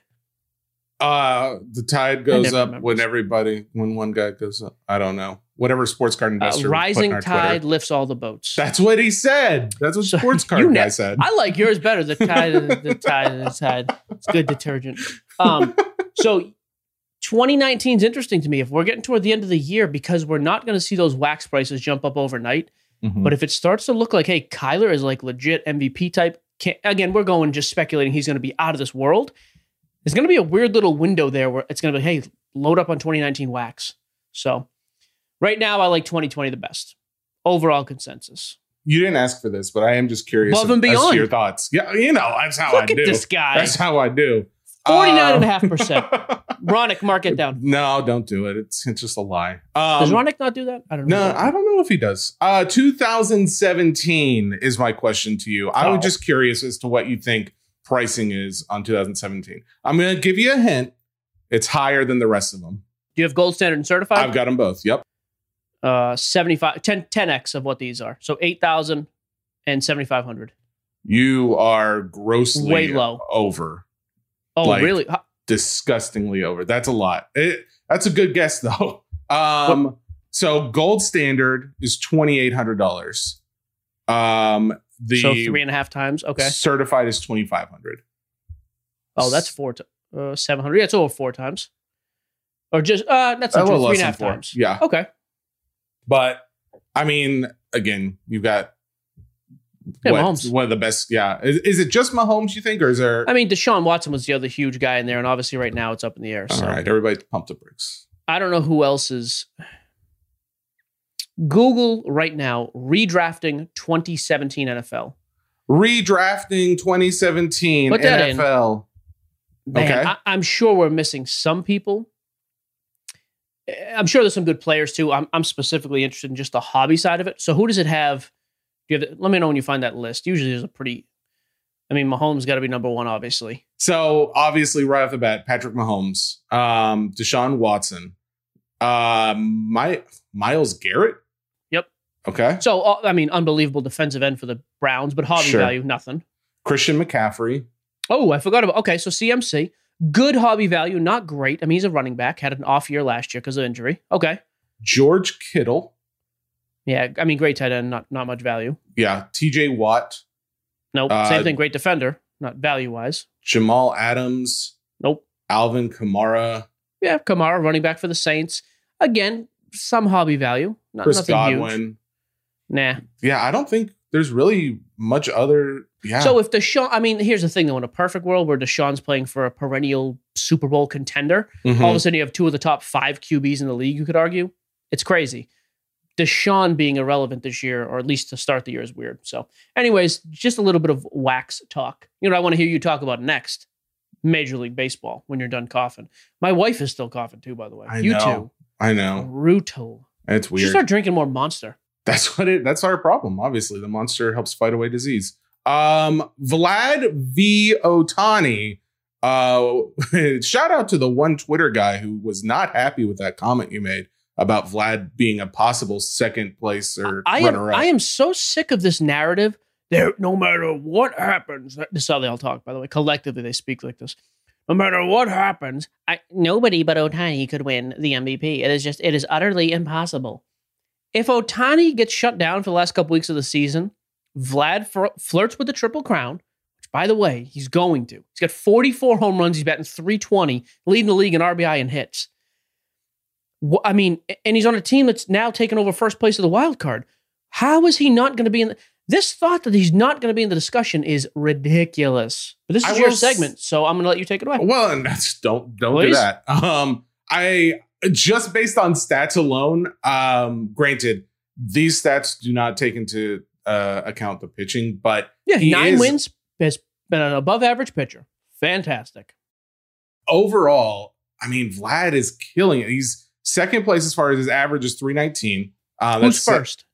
Uh, the tide goes never up remember. when everybody, when one guy goes up. I don't know. Whatever sports card Uh, investor. rising put in our tide Twitter. lifts all the boats. That's what he said. That's what So, sports card you guy ne- said. I like yours better. The tide, the tide, the tide. It's good detergent. Um, so twenty nineteen is interesting to me. If we're getting toward the end of the year, because we're not going to see those wax prices jump up overnight. Mhm. But if it starts to look like, hey, Kyler is like legit M V P type. Can't, again, we're going just speculating he's going to be out of this world. There's going to be a weird little window there where it's going to be, hey, load up on twenty nineteen wax. So right now, I like twenty twenty the best. Overall consensus. You didn't ask for this, but I am just curious Above and as beyond. to your thoughts. Yeah, you know, that's how Look I at do. this guy. That's how I do. forty-nine Um, point five percent. Ronick, mark it down. No, don't do it. It's it's just a lie. Um, Does Ronick not do that? I don't know. No, I don't know if he does. Uh, two thousand seventeen is my question to you. I Oh. was just curious as to what you think pricing is on two thousand seventeen. I'm going to give you a hint. It's higher than the rest of them. Do you have gold standard and certified? I've got them both. Yep. Uh, seventy-five, ten, ten x of what these are. So eight thousand and seventy-five hundred. You are grossly Way low. over. Oh, Like, really? Disgustingly over. That's a lot. It, that's a good guess, though. Um, so gold standard is twenty-eight hundred dollars. Um, the So three and a half times. Okay. certified is twenty-five hundred. Oh, that's four. T- uh, seven hundred. Yeah, it's over four times. Or just uh, that's A not true. little Three less and a than half four. times. Yeah. Okay. But I mean, again, you've got Yeah, what, Mahomes. one of the best. Yeah. Is, is it just Mahomes, you think, or is there? I mean, Deshaun Watson was the other huge guy in there, and obviously right now it's up in the air. So All right, everybody pump the brakes. I don't know who else is. Google right now redrafting twenty seventeen N F L. Redrafting twenty seventeen Put that N F L. Man, Okay. I, I'm sure we're missing some people. Eh, I'm sure there's some good players too. I'm, I'm specifically interested in just the hobby side of it. So who does it have? Do you have the, let me know when you find that list. Usually there's a pretty. I mean, Mahomes got to be number one, obviously. So obviously, right off the bat, Patrick Mahomes, um, Deshaun Watson, um, my Myles Garrett. Yep. Okay. So uh, I mean, unbelievable defensive end for the Browns, but hobby Sure. value nothing. Christian McCaffrey. Oh, I forgot about. Okay, so C M C, good hobby value, not great. I mean, he's a running back, had an off year last year because of injury. Okay. George Kittle. Yeah, I mean, great tight end, not not much value. Yeah. T J Watt. Nope. Uh, Same thing, great defender, not value wise. Jamal Adams. Nope. Alvin Kamara. Yeah, Kamara, running back for the Saints. Again, some hobby value. Not, Chris nothing Godwin. huge. Nah. Yeah, I don't think there's really much other. Yeah. So if Deshaun, I mean, here's the thing though, in a perfect world where Deshaun's playing for a perennial Super Bowl contender, Mhm. all of a sudden you have two of the top five Q Bs in the league, you could argue. It's crazy. Deshaun being irrelevant this year, or at least to start the year, is weird. So anyways, just a little bit of wax talk. You know what I want to hear you talk about next? Major League Baseball, when you're done coughing. My wife is still coughing too, by the way. I you know. I know. too. Brutal. It's We should weird. start drinking more Monster. That's what it. That's our problem. Obviously, the monster helps fight away disease. Um, Vlad V Otani. Uh, shout out to the one Twitter guy who was not happy with that comment you made about Vlad being a possible second place or I am, runner up. I am so sick of this narrative. There, no matter what happens, this is how they all talk, by the way. Collectively, they speak like this. No matter what happens, I, nobody but Otani could win the M V P. It is just, it is utterly impossible. If Otani gets shut down for the last couple weeks of the season, Vlad fr- flirts with the Triple Crown, which, by the way, he's going to. He's got forty-four home runs. He's batting three twenty, leading the league in R B I and hits. Wh- I mean, and he's on a team that's now taken over first place of the wild card. How is he not going to be in the, this thought that he's not going to be in the discussion is ridiculous. But this is I your will s- segment, so I'm going to let you take it away. Well, and that's, don't don't do Please? that. Um, I just based on stats alone. Um, granted, these stats do not take into uh, account the pitching, but Yeah, he nine is- wins, has been an above average pitcher. Fantastic. overall, I mean, Vlad is killing it. He's second place as far as his average is three nineteen. Uh, Who's that's first?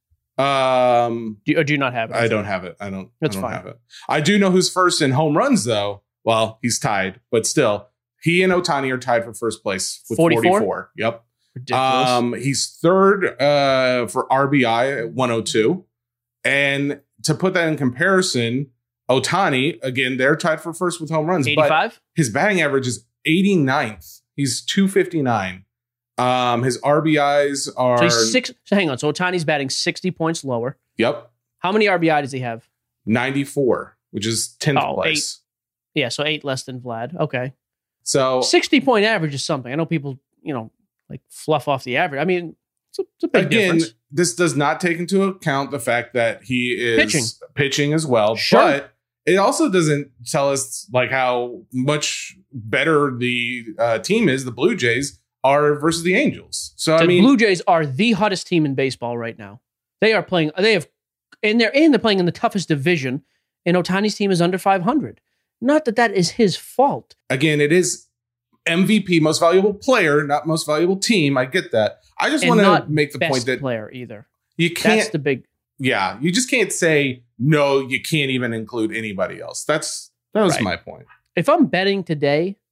Um, Do you, or do you not have it? I don't have it. I don't. That's I don't fine. have it. I do know who's first in home runs, though. Well, he's tied, but still, he and Otani are tied for first place with forty-four? forty-four. Yep. Ridiculous. Um, he's third uh, for R B I at one oh two. And to put that in comparison, Otani, again, they're tied for first with home runs. But eighty-five? his batting average is eighty-ninth. He's two fifty-nine. Um, his R B Is are... So he's six. So hang on. So Otani's batting sixty points lower. Yep. How many R B I does he have? ninety-four, which is tenth Oh, place. Yeah, so eight less than Vlad. Okay. So sixty point average is something. I know people, you know, like fluff off the average. I mean, it's a, it's a big again, difference. this does not take into account the fact that he is Pitching. pitching as well. Sure. But it also doesn't tell us like how much better the uh, team is, the Blue Jays are versus the Angels. So I The mean, Blue Jays are the hottest team in baseball right now. They are playing. They have, and they're and they're playing in the toughest division. And Otani's team is under five hundred. Not that that is his fault. again, it is M V P, most valuable player, not most valuable team. I get that. I just And want to not make the Best point that player either. you can't. That's the big. yeah, you just can't say no. You can't even include anybody else. That's that was Right. my point. If I'm betting today,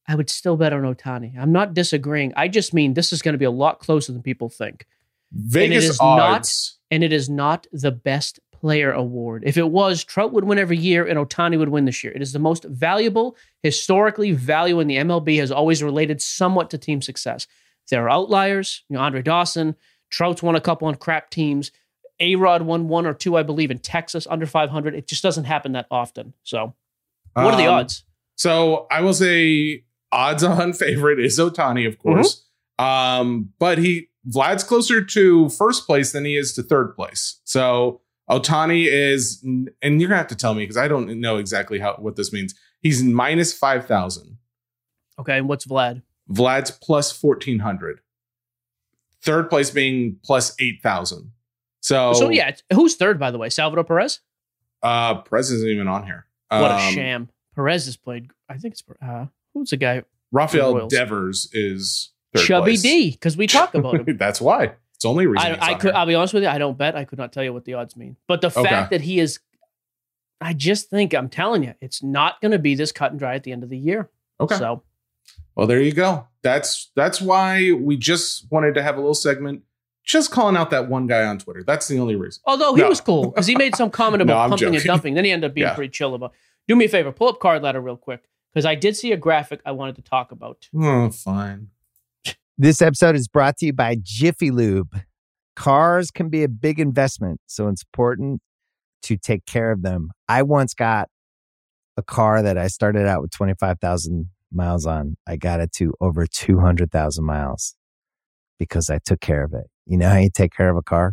I would still bet on Ohtani. I'm not disagreeing. I just mean this is going to be a lot closer than people think. Vegas and it is odds. Not, and it is not the best player award. If it was, Trout would win every year and Ohtani would win this year. It is the most valuable, historically, value in the M L B has always related somewhat to team success. There are outliers. You know, Andre Dawson, Trout's won a couple on crap teams. A-Rod won one or two, I believe, in Texas, under five hundred. It just doesn't happen that often. So what um, are the odds? So I will say odds-on favorite is Ohtani, of course. Mm-hmm. Um, but he Vlad's closer to first place than he is to third place. So Ohtani is, and you're going to have to tell me because I don't know exactly how what this means. He's minus five thousand. Okay, and what's Vlad? Vlad's plus fourteen hundred. Third place being plus eight thousand. So, so yeah, who's third, by the way? Salvador Perez? Uh, Perez isn't even on here. What um, a sham. Perez has played, I think it's, uh, who's the guy? Rafael Devers is third Chubby place. D, because we talk about him. That's why. It's the only reason. I, I could, I'll be honest with you, I don't bet. I could not tell you what the odds mean. But the okay. fact that he is, I just think, I'm telling you, it's not going to be this cut and dry at the end of the year. Okay. So, well, there you go. That's that's why we just wanted to have a little segment just calling out that one guy on Twitter. That's the only reason. Although he no. was cool because he made some comment about no, pumping joking. and dumping. Then he ended up being yeah. pretty chill about it. Do me a favor, pull up Card Ladder real quick because I did see a graphic I wanted to talk about. Oh, fine. This episode is brought to you by Jiffy Lube. Cars can be a big investment, so it's important to take care of them. I once got a car that I started out with twenty-five thousand miles on. I got it to over two hundred thousand miles because I took care of it. You know how you take care of a car?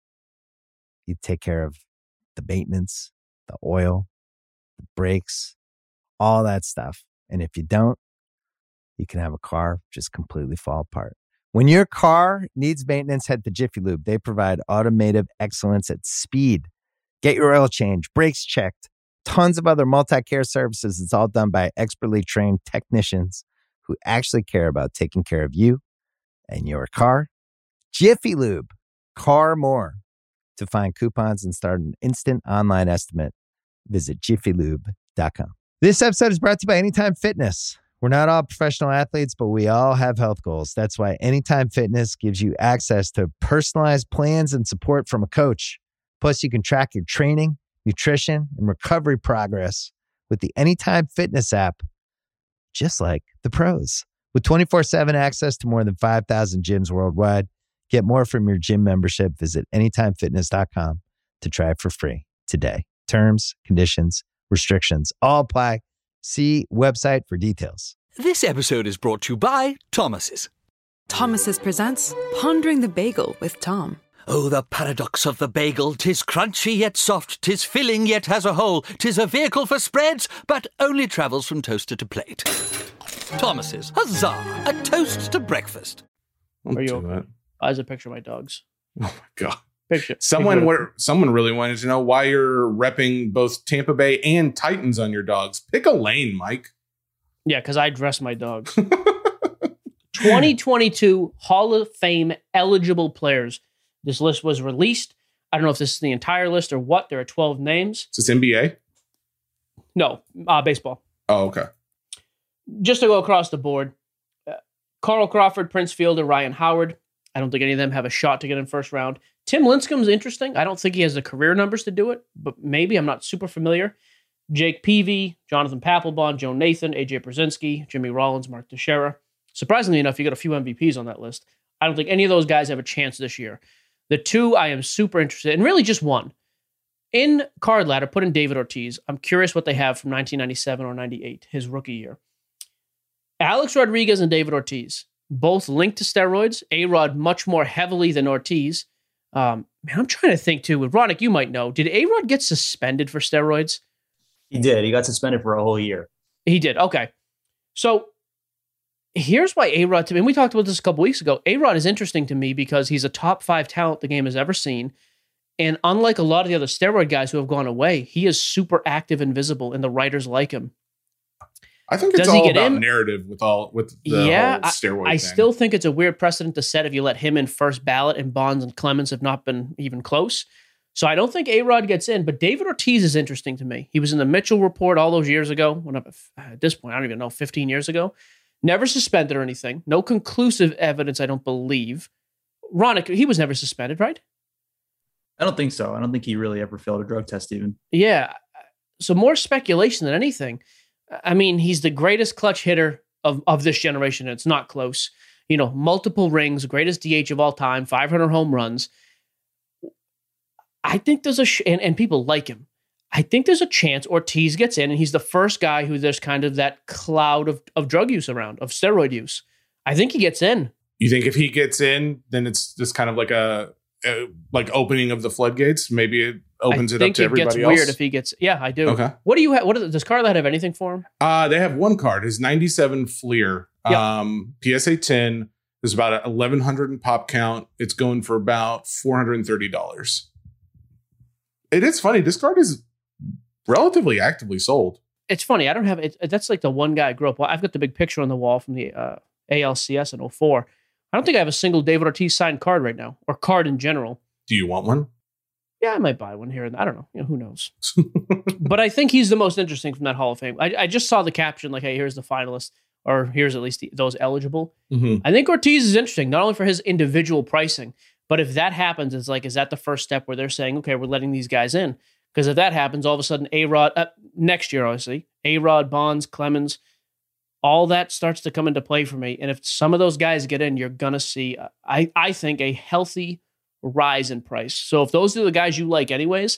You take care of the maintenance, the oil, the brakes, all that stuff. And if you don't, you can have a car just completely fall apart. When your car needs maintenance, head to Jiffy Lube. They provide automotive excellence at speed. Get your oil change, brakes checked, tons of other multi-care services. It's all done by expertly trained technicians who actually care about taking care of you and your car. Jiffy Lube, car more. To find coupons and start an instant online estimate, visit jiffy lube dot com. This episode is brought to you by Anytime Fitness. We're not all professional athletes, but we all have health goals. That's why Anytime Fitness gives you access to personalized plans and support from a coach. Plus, you can track your training, nutrition, and recovery progress with the Anytime Fitness app, just like the pros. With twenty-four seven access to more than five thousand gyms worldwide, get more from your gym membership. Visit anytime fitness dot com to try it for free today. Terms, conditions, restrictions all apply. See website for details. This episode is brought to you by Thomas's. Thomas's presents Pondering the Bagel with Tom. Oh, the paradox of the bagel. 'Tis crunchy yet soft, 'tis filling yet has a hole. 'Tis a vehicle for spreads, but only travels from toaster to plate. Thomas's, huzzah, a toast to breakfast. Are you okay? As a picture of my dogs. Oh my God. Picture. Someone picture. were, someone really wanted to know why you're repping both Tampa Bay and Titans on your dogs. Pick a lane, Mike. Yeah, because I dress my dogs. twenty twenty-two Hall of Fame eligible players. This list was released. I don't know if this is the entire list or what. There are twelve names. Is this N B A? No, uh, baseball. Oh, okay. Just to go across the board, uh, Carl Crawford, Prince Fielder, Ryan Howard. I don't think any of them have a shot to get in first round. Tim Lincecum's interesting. I don't think he has the career numbers to do it, but maybe. I'm not super familiar. Jake Peavy, Jonathan Papelbon, Joe Nathan, A J Brzezinski, Jimmy Rollins, Mark Teixeira. Surprisingly enough, you got a few M V Ps on that list. I don't think any of those guys have a chance this year. The two I am super interested in, and really just one. In Card Ladder, put in David Ortiz. I'm curious what they have from nineteen ninety-seven or ninety-eight, his rookie year. Alex Rodriguez and David Ortiz, both linked to steroids. A-Rod much more heavily than Ortiz. Um, man, I'm trying to think too. With Ronick, you might know. Did A-Rod get suspended for steroids? He did. He got suspended for a whole year. He did. Okay. So here's why A-Rod, to me, and we talked about this a couple weeks ago, A-Rod is interesting to me because he's a top five talent the game has ever seen. And unlike a lot of the other steroid guys who have gone away, he is super active and visible, and the writers like him. I think it's Does he all get about in? narrative with all with the yeah, whole steroid I, I thing. still think it's a weird precedent to set if you let him in first ballot and Bonds and Clemens have not been even close. So I don't think A-Rod gets in, but David Ortiz is interesting to me. He was in the Mitchell Report all those years ago. When I, at this point, I don't even know, fifteen years ago. Never suspended or anything. No conclusive evidence, I don't believe. Ronick, he was never suspended, right? I don't think so. I don't think he really ever failed a drug test even. Yeah. So more speculation than anything. I mean, he's the greatest clutch hitter of, of this generation. And it's not close. You know, multiple rings, greatest D H of all time, five hundred home runs. I think there's a, sh- and, and people like him. I think there's a chance Ortiz gets in and he's the first guy who there's kind of that cloud of, of drug use around, of steroid use. I think he gets in. You think if he gets in, then it's just kind of like a, a like opening of the floodgates? Maybe it opens I it up to everybody else? I think it gets weird if he gets, yeah, I do. Okay. What do you have? What are, does Carla have anything for him? Uh, they have one card, his ninety-seven Fleer, Yep. um, P S A ten. There's about eleven hundred in pop count. It's going for about four hundred thirty dollars. It is funny. This card is relatively actively sold. It's funny. I don't have it. That's like the one guy I grew up with. I've got the big picture on the wall from the uh, A L C S in oh four. I don't think I have a single David Ortiz signed card right now, or card in general. Do you want one? Yeah, I might buy one here. I don't know. You know, who knows? But I think he's the most interesting from that Hall of Fame. I, I just saw the caption like, hey, here's the finalist, or here's at least the, those eligible. Mm-hmm. I think Ortiz is interesting, not only for his individual pricing, but if that happens, it's like, is that the first step where they're saying, okay, we're letting these guys in? Because if that happens, all of a sudden, A-Rod, uh, next year, obviously, A-Rod, Bonds, Clemens, all that starts to come into play for me. And if some of those guys get in, you're going to see, uh, I, I think, a healthy rise in price. So if those are the guys you like anyways,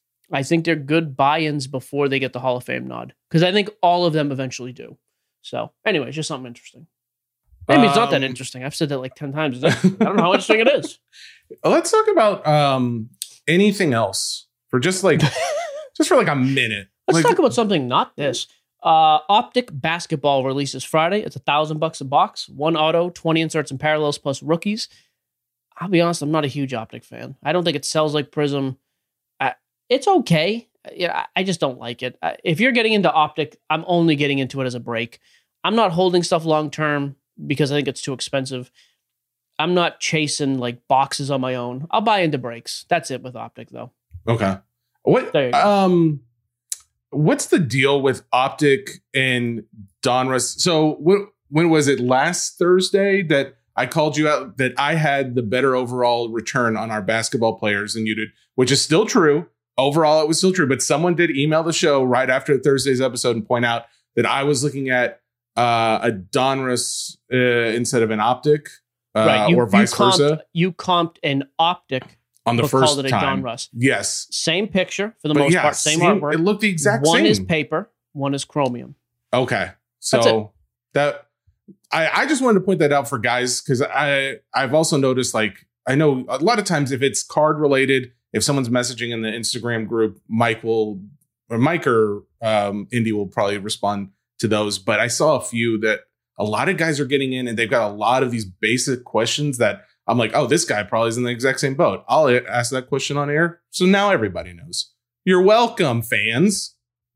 I think they're good buy-ins before they get the Hall of Fame nod. Because I think all of them eventually do. So anyway, just something interesting. Maybe um, it's not that interesting. I've said that like ten times. I don't know how interesting it is. Let's talk about um, anything else for just like, just for like a minute. Let's like, talk about something not this. Uh, Optic Basketball releases Friday. It's a thousand bucks a box. One auto, twenty inserts and parallels plus rookies. I'll be honest, I'm not a huge Optic fan. I don't think it sells like Prism. I, it's okay. Yeah, I just don't like it. I, if you're getting into Optic, I'm only getting into it as a break. I'm not holding stuff long term because I think it's too expensive. I'm not chasing like boxes on my own. I'll buy into breaks. That's it with Optic, though. Okay. What? Um. What's the deal with Optic and Donruss? So when when was it last Thursday that I called you out that I had the better overall return on our basketball players than you did, which is still true. Overall, it was still true. But someone did email the show right after Thursday's episode and point out that I was looking at uh, a Donruss uh, instead of an Optic, uh, right. you, or vice you comped, versa. You comped an Optic on the first called it a time. Donruss. Yes. Same picture for the but most yeah, part. Same, same artwork. It looked the exact one same. One is paper. One is chromium. Okay. So that I, I just wanted to point that out for guys because I I've also noticed like I know a lot of times if it's card related, if someone's messaging in the Instagram group, Mike will or Mike or um, Indy will probably respond to those. But I saw a few that a lot of guys are getting in and they've got a lot of these basic questions that I'm like, oh, this guy probably is in the exact same boat. I'll ask that question on air. So now everybody knows. You're welcome, fans.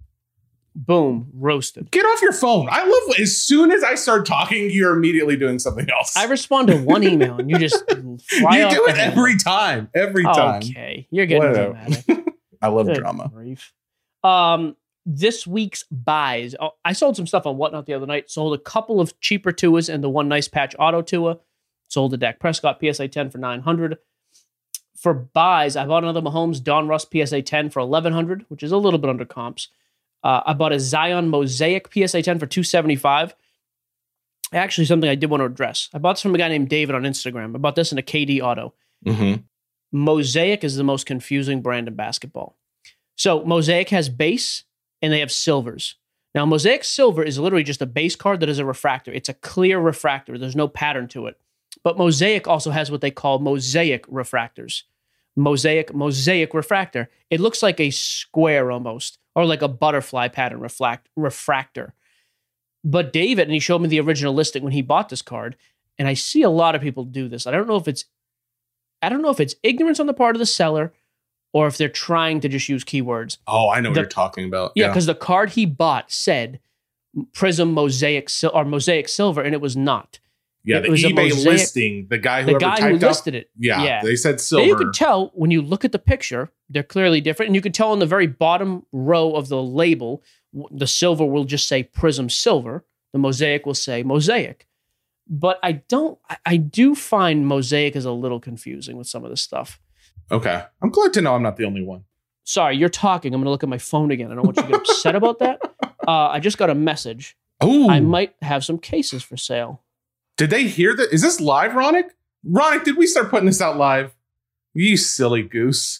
Boom, roasted. Get off your phone. I love as soon as I start talking, you're immediately doing something else. I respond to one email and you just fly You off do it the every time. Every time. Okay. You're getting Whatever. dramatic. I love Good drama. grief. Um, this week's buys. Oh, I sold some stuff on Whatnot the other night. Sold a couple of cheaper Tuas and the one nice patch auto Tua. Sold a Dak Prescott P S A ten for nine hundred. For buys, I bought another Mahomes Donruss P S A ten for eleven hundred, which is a little bit under comps. Uh, I bought a Zion Mosaic P S A ten for two seventy-five. Actually, something I did want to address. I bought this from a guy named David on Instagram. I bought this in a K D auto. Mm-hmm. Mosaic is the most confusing brand in basketball. So Mosaic has base and they have silvers. Now, Mosaic Silver is literally just a base card that is a refractor. It's a clear refractor. There's no pattern to it. But Mosaic also has what they call mosaic refractors. Mosaic, mosaic refractor. It looks like a square almost, or like a butterfly pattern reflect, refractor. But David, and he showed me the original listing when he bought this card, and I see a lot of people do this. I don't know if it's, I don't know if it's ignorance on the part of the seller, or if they're trying to just use keywords. Oh, I know what the, you're talking about. Yeah, because yeah. the card he bought said Prism Mosaic Sil- or Mosaic Silver, and it was not. Yeah, it the was eBay mosaic, listing, the guy who the guy who listed up, it. Yeah, yeah, they said silver. Now you could tell when you look at the picture, they're clearly different. And you could tell on the very bottom row of the label, the silver will just say Prism Silver. The Mosaic will say Mosaic. But I don't, I, I do find Mosaic is a little confusing with some of this stuff. Okay. I'm glad to know I'm not the only one. Sorry, you're talking. I'm going to look at my phone again. I don't want you to get upset about that. Uh, I just got a message. Oh, I might have some cases for sale. Did they hear that? Is this live, Ronick? Ronick, did we start putting this out live? You silly goose.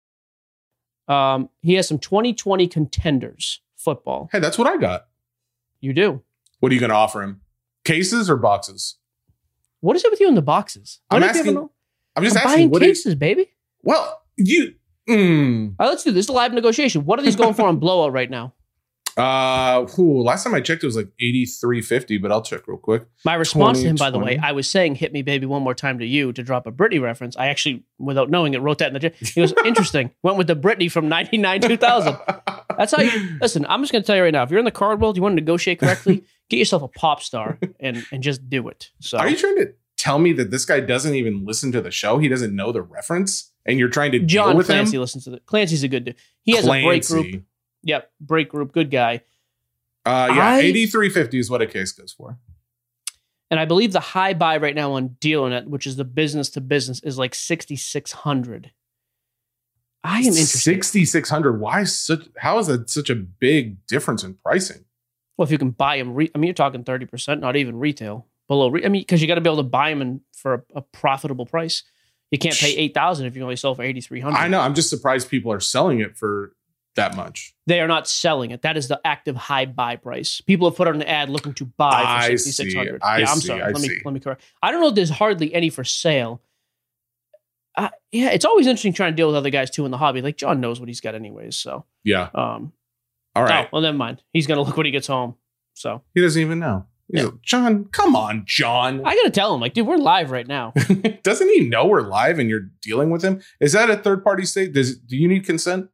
Um, he has some twenty twenty Contenders football. Hey, that's what I got. You do. What are you going to offer him? Cases or boxes? What is it with you in the boxes? What I'm if you asking. have I'm just I'm asking. buying What cases, is, baby. well, you. Mm, All right, let's do this. This is a live negotiation. What are these going for on Blowout right now? uh, whew, last time I checked, it was like eighty-three fifty, but I'll check real quick. My response to him, by the twenty way, I was saying "Hit Me, Baby, One More Time" to you to drop a Britney reference. I actually, without knowing it, wrote that in the. He was interesting. Went with the Britney from ninety-nine, two thousand. That's how you listen. I'm just going to tell you right now. If you're in the card world, you want to negotiate correctly, get yourself a pop star and and just do it. So, Are you trying to tell me that this guy doesn't even listen to the show? He doesn't know the reference, and you're trying to John deal with Clancy him? listens to the Clancy's a good dude. He has Clancy. a break group. Yep, break group, good guy. Uh, yeah, I- eighty-three fifty is what a case goes for. And I believe the high buy right now on DealerNet, which is the business to business, is like sixty-six hundred. I am interested. sixty-six hundred. Why such? How is that such a big difference in pricing? Well, if you can buy them, re- I mean, you're talking thirty percent, not even retail below. Re- I mean, because you got to be able to buy them in, for a, a profitable price. You can't pay eight thousand if you only sell for eighty-three hundred. I know. I'm just surprised people are selling it for that much. They are not selling it. That is the active high buy price. People have put on an ad looking to buy for I sixty-six hundred. see. I yeah, I'm see. sorry. I let me see. let me correct. I don't know if there's hardly any for sale. Uh, yeah, it's always interesting trying to deal with other guys too in the hobby. Like John knows what he's got anyways. So Yeah. um, All right. oh, well, never mind. He's gonna look when he gets home. So He doesn't even know. He's Yeah. like, John, come on, John. I gotta tell him, like, dude, we're live right now. Doesn't he know we're live and you're dealing with him? Is that a third party state? Does do you need consent?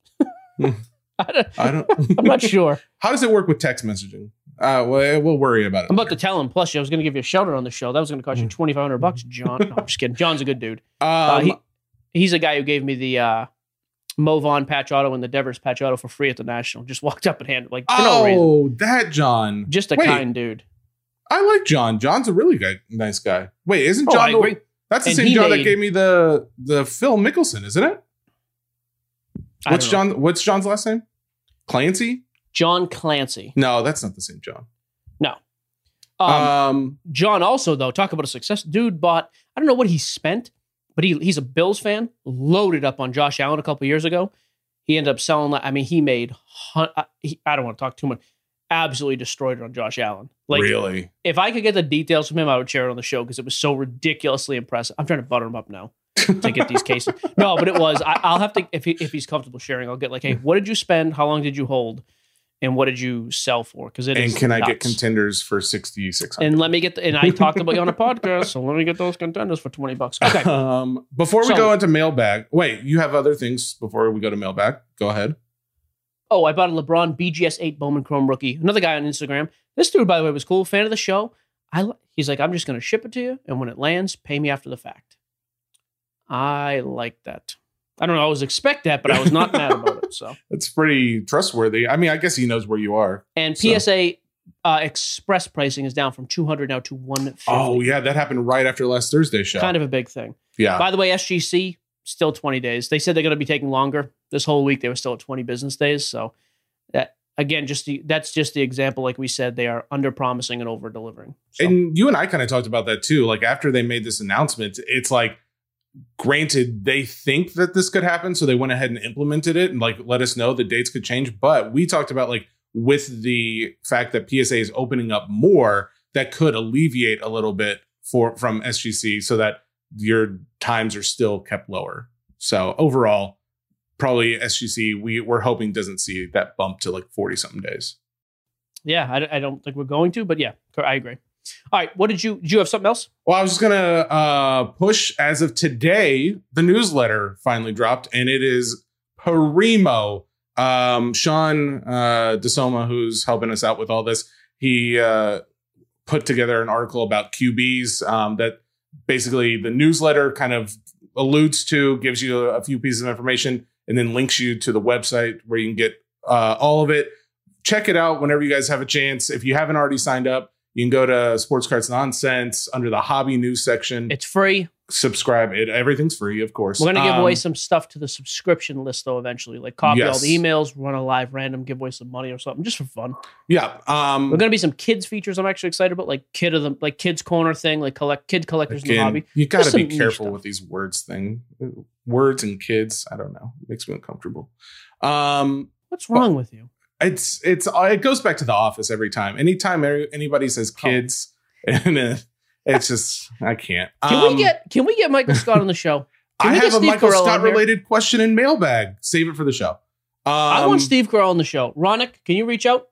I don't, I don't. I'm not sure. How does it work with text messaging? Uh, well, we'll worry about it. I'm about to later. tell him. Plus, I was going to give you a shout out on the show. That was going to cost you twenty-five hundred bucks, John. No, I'm just kidding. John's a good dude. Um, Uh, he, he's a guy who gave me the uh, Movon patch auto and the Devers patch auto for free at the National. Just walked up and handed, like, for no reason. oh, that John. Just a Wait, kind dude. I like John. John's a really good, nice guy. Wait, isn't Oh, John? I the- agree. That's the And same he John that made- gave me the the Phil Mickelson, isn't it? I What's don't know. John? What's John's last name? Clancy? John Clancy. No, that's not the same John. No. Um, Um, John also, though, talk about a success. Dude bought, I don't know what he spent, but he he's a Bills fan, loaded up on Josh Allen a couple years ago. He ended up selling that. I mean, he made, hun- I he- I don't want to talk too much, absolutely destroyed it on Josh Allen. Like, really? if I could get the details from him, I would share it on the show because it was so ridiculously impressive. I'm trying to butter him up now to get these cases. No, but it was, I, I'll have to, if, he, if he's comfortable sharing, I'll get like, hey, what did you spend? How long did you hold? And what did you sell for? Because it is And can I get nuts. contenders for sixty-six hundred? And let me get the, and I talked about you on a podcast, so let me get those contenders for twenty bucks. Okay. Um, before we So- go into mailbag, wait, you have other things before we go to mailbag? Go ahead. Oh, I bought a LeBron B G S eight Bowman Chrome rookie. Another guy on Instagram. This dude, by the way, was cool. Fan of the show. I li- he's like, I'm just going to ship it to you, and when it lands, pay me after the fact. I like that. I don't always expect that, but I was not mad about it. So, That's pretty trustworthy. I mean, I guess he knows where you are. and So- P S A uh, express pricing is down from two hundred now to one fifty. Oh, yeah, that happened right after last Thursday's show. Kind of a big thing. yeah. By the way, S G C still twenty days. They said they're going to be taking longer. This whole week they were still at twenty business days. So that again, just the, that's just the example. Like we said, they are under promising and over delivering. So, And you and I kind of talked about that too. Like after they made this announcement, it's like, granted, they think that this could happen, so they went ahead and implemented it and like let us know the dates could change. But we talked about like with the fact that P S A is opening up more, that could alleviate a little bit for from S G C, so that your times are still kept lower. So overall, probably S G C we we're hoping doesn't see that bump to like forty something days. yeah, I, I don't think we're going to, but yeah, I agree. All right, what did you did you have something else? Well, I was just gonna uh, push as of today. The newsletter finally dropped, and it is primo. Um, Sean uh, DeSoma, who's helping us out with all this, he uh, put together an article about Q Bs um, that basically the newsletter kind of alludes to, gives you a few pieces of information, and then links you to the website where you can get uh, all of it. check it out whenever you guys have a chance. If you haven't already signed up, you can go to Sports Cards Nonsense under the hobby news section. It's free. Subscribe. It everything's free, of course. We're going to give Um, away some stuff to the subscription list, though, eventually. Like copy yes. all the emails, run a live random, give away some money or something, just for fun. Yeah. Um, We're going to be some kids features I'm actually excited about, like kid of the like kids corner thing, like collect kid collectors in the again, hobby. you got to Just be some neat careful stuff. with these words thing. Words and kids. I don't know. It makes me uncomfortable. Um, What's wrong with you? it's it's it goes back to The Office every time. Anytime anybody says kids, and uh, it's just I can't. Can Um, we get Can we get Michael Scott on the show? Can I we get have a Steve Michael Carell on Scott here? related question in mailbag. Save it for the show. Um, I want Steve Carell on the show. Ronick, can you reach out?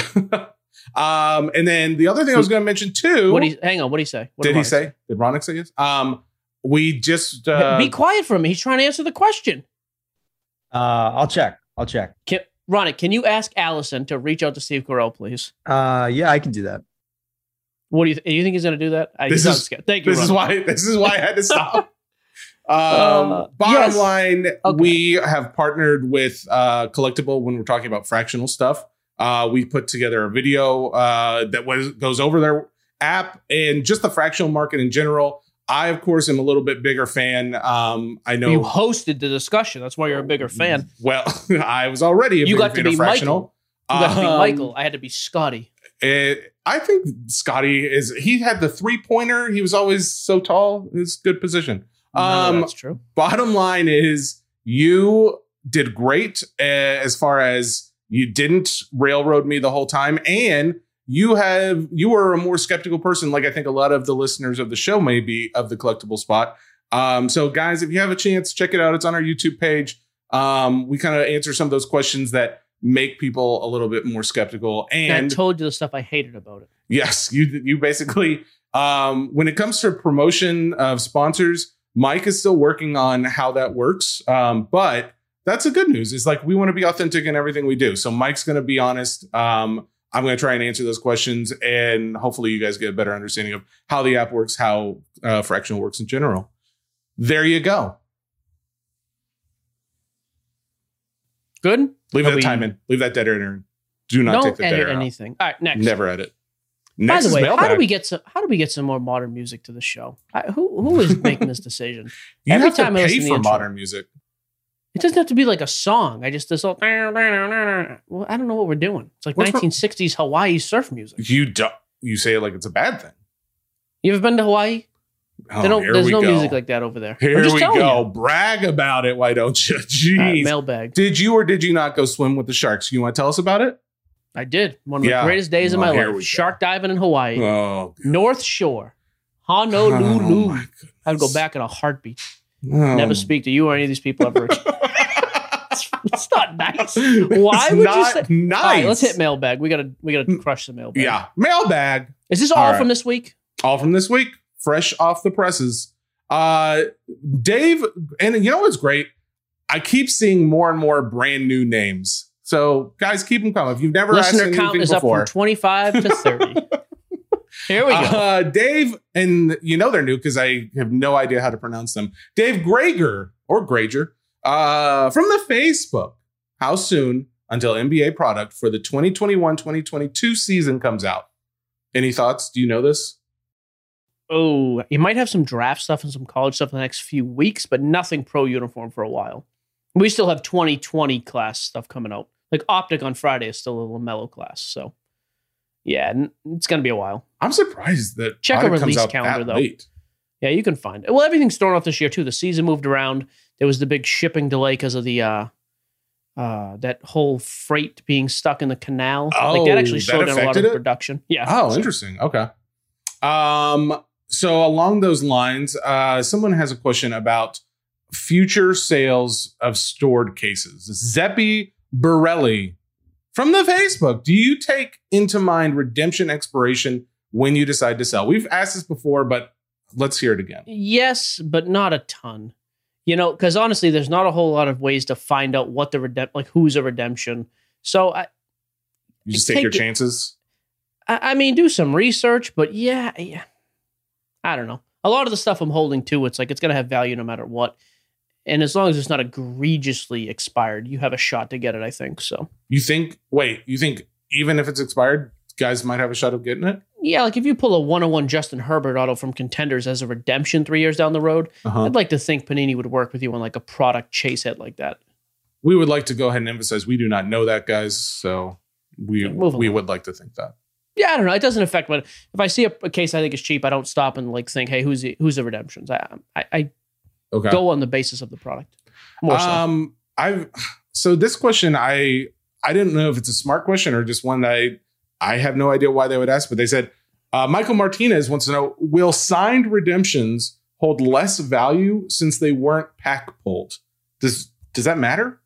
um, and then the other thing I was going to mention too. What do you, hang on, what did he say? What did he Ronick say? Did Ronick say yes? Um, we just uh, Be quiet for him. He's trying to answer the question. Uh, I'll check. I'll check. Can, Ronick, can you ask Allison to reach out to Steve Carell, please? Uh, yeah, I can do that. What do you, th- you think he's going to do that? I, This he sounds is- scared. Thank you. This is Ronick. why. This is why I had to stop. Um, Uh, bottom yes. line, Okay. we have partnered with uh, Collectible when we're talking about fractional stuff. Uh, we put together a video uh, that was goes over their app and just the fractional market in general. I, of course, am a little bit bigger fan. Um, I know. You hosted the discussion. That's why you're a bigger fan. Well, I was already a You bigger got to fan be of fractional. You got to be Um, Michael. I had to be Scotty. It, I think Scotty is. He had the three pointer. He was always so tall. It's good position. None of Um, that's true. bottom line is you did great uh, as far as you didn't railroad me the whole time, and you have you were a more skeptical person, like I think a lot of the listeners of the show may be of the Collectible Spot. Um, so guys, if you have a chance, check it out. It's on our YouTube page. Um, we kind of answer some of those questions that make people a little bit more skeptical. And I told you the stuff I hated about it. yes, you you basically um, when it comes to promotion of sponsors, Mike is still working on how that works. Um, but that's the good news. It's like we want to be authentic in everything we do. So Mike's going to be honest. Um, I'm going to try and answer those questions, and hopefully you guys get a better understanding of how the app works, how uh, fractional works in general. There you go. Good? Leave Are that we- time in. Leave that dead air in. Do not Don't take the dead edit air out. anything. All right, next. Never edit. By Next the is way, how mailbag. do we get some? How do we get some more modern music to the show? I, who who is making this decision? You Every have to time I pay listen to the for intro- modern music. It doesn't have to be like a song. I just this all. Well, I don't know what we're doing. It's like What's wrong? nineteen sixties Hawaii surf music. You don't. You say it like it's a bad thing. You ever been to Hawaii? Oh, They don't, here there's we no go. music like that over there. I'm Here just we telling go. you. Brag about it. Why don't you? All right, Jeez. mailbag. Did you or did you not go swim with the sharks? You want to tell us about it? I did. One of Yeah. the greatest days of Oh, my here we life. go. Shark diving in Hawaii. Oh, North Shore. oh Honolulu. my I'd go goodness. back in a heartbeat. Oh. Never speak to you or any of these people ever again. it's, it's not nice. Why It's would you not say? nice? All right, let's hit mailbag. We gotta we gotta crush the mailbag. Yeah, mailbag. Is this all, All right. from this week? All from this week, fresh off the presses. Uh, Dave, and you know what's great? I keep seeing more and more brand new names. So, guys, keep them coming. If you've never Listener asked count anything is up before, from twenty-five to thirty. Here we go. Uh, Dave, and you know they're new because I have no idea how to pronounce them. Dave Grager or Grager uh, from the Facebook. How soon until N B A product for the twenty twenty-one twenty twenty-two season comes out? Any thoughts? Do you know this? Oh, you might have some draft stuff and some college stuff in the next few weeks, but nothing pro uniform for a while. We still have twenty twenty class stuff coming out. Like Optic on Friday is still a LaMelo class. So, yeah, n- it's going to be a while. I'm surprised that Check a product comes release out calendar, that though. late. Yeah, you can find it. Well, everything's thrown off this year, too. The season moved around. There was the big shipping delay because of the uh, uh, that whole freight being stuck in the canal. like Oh, that actually that slowed down a lot affected of it? production. Yeah. Oh, So- interesting. Okay. Um, so along those lines, uh, someone has a question about future sales of stored cases. Zeppi Borelli from the Facebook. Do you take into mind redemption expiration when you decide to sell? We've asked this before, but let's hear it again. Yes, but not a ton. You know, because honestly, there's not a whole lot of ways to find out what the redemp like who's a redemption. So I, You just Take take your it- chances. I, I mean, do some research, but yeah, yeah, I don't know. A lot of the stuff I'm holding too, it's like it's gonna have value no matter what. And as long as it's not egregiously expired, you have a shot to get it, I think. So You think, wait, you think even if it's expired, guys might have a shot of getting it. Yeah, like if you pull a one oh one Justin Herbert auto from Contenders as a redemption three years down the road, Uh-huh. I'd like to think Panini would work with you on like a product chase hit like that. We would like to go ahead and emphasize we do not know that, guys. So we Yeah, move we along. would like to think that. Yeah, I don't know. It doesn't affect what if I see a, a case I think is cheap, I don't stop and like think, hey, who's the who's the redemptions? I I, I Okay. go on the basis of the product. More so. Um, I've so this question I I didn't know if it's a smart question or just one that I I have no idea why they would ask, but they said uh, Michael Martinez wants to know: will signed redemptions hold less value since they weren't pack pulled? Does does that matter?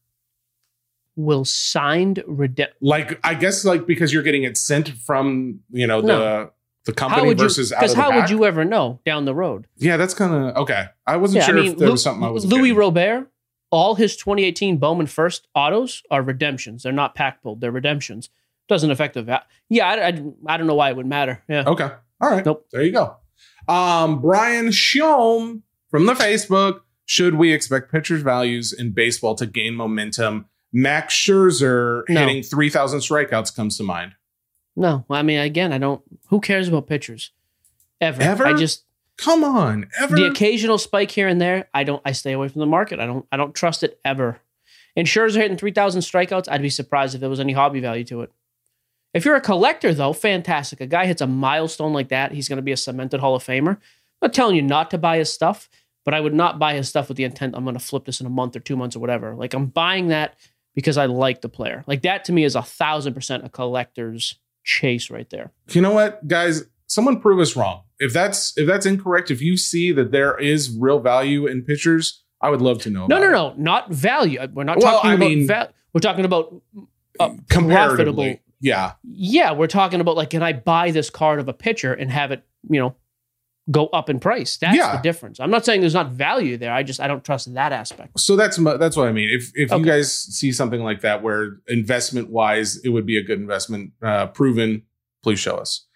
Will signed redem Like I guess like because you're getting it sent from you know the No. the how company would you versus out because of the how pack? would you ever know down the road? Yeah, that's kind of okay. I wasn't Yeah, sure I mean, if there Lu- was something I was Louis getting. Robert, all his twenty eighteen Bowman First autos are redemptions. They're not pack pulled. They're redemptions. Doesn't affect the value. Yeah, I, I, I don't know why it would matter. Yeah. Okay. All right. Nope. There you go. Um, Brian Shom from the Facebook. Should we expect pitchers' values in baseball to gain momentum? Max Scherzer No. hitting three thousand strikeouts comes to mind. No, I mean, again, I don't. Who cares about pitchers? Ever. Ever? I just Come on. Ever? the occasional spike here and there. I don't. I stay away from the market. I don't. I don't trust it ever. And Scherzer hitting three thousand strikeouts. I'd be surprised if there was any hobby value to it. If you're a collector, though, fantastic. A guy hits a milestone like that, he's going to be a cemented Hall of Famer. I'm not telling you not to buy his stuff, but I would not buy his stuff with the intent I'm going to flip this in a month or two months or whatever. Like I'm buying that because I like the player. Like that to me is a thousand percent a collector's chase right there. You know what, guys? Someone prove us wrong. If that's if that's incorrect, if you see that there is real value in pitchers, I would love to know. No, about no, it. no, not value. We're not Well, talking I about mean- value. We're talking about uh, Comparatively, profitable. yeah. Yeah, we're talking about like, can I buy this card of a pitcher and have it, you know, go up in price? That's Yeah. the difference. I'm not saying there's not value there. I just I don't trust that aspect. So that's my- that's what I mean. If if you Okay. guys see something like that where investment wise it would be a good investment, uh, proven, please show us.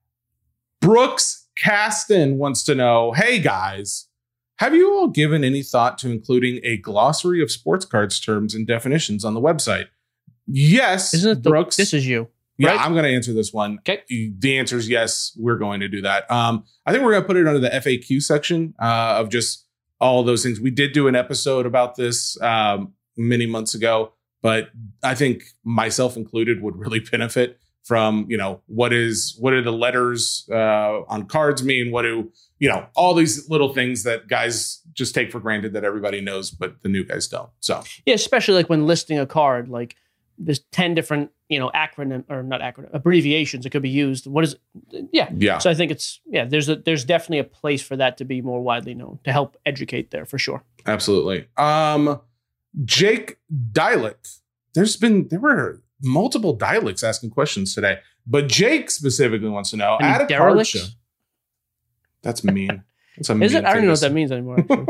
Brooks Caston wants to know: hey guys, have you all given any thought to including a glossary of sports cards terms and definitions on the website? Yes, Isn't it the, Brooks. this is you? Yeah, right? I'm going to answer this one. Okay. The answer is yes, we're going to do that. Um, I think we're going to put it under the F A Q section uh, of just all those things. We did do an episode about this um, many months ago, but I think myself included would really benefit from, you know, what is what do the letters uh, on cards mean? What do, you know, all these little things that guys just take for granted that everybody knows, but the new guys don't. So Yeah, especially like when listing a card, like there's ten different, you know, acronym or not acronym abbreviations that could be used. What is it? Yeah. yeah. So I think it's yeah, there's a there's definitely a place for that to be more widely known to help educate there for sure. Absolutely. Um, Jake Dialect. There's been there were multiple dialects asking questions today, but Jake specifically wants to know: Any at a card derelicts? show. That's mean. That's a Is mean it? I don't thing even know to what say. that means anymore. Actually.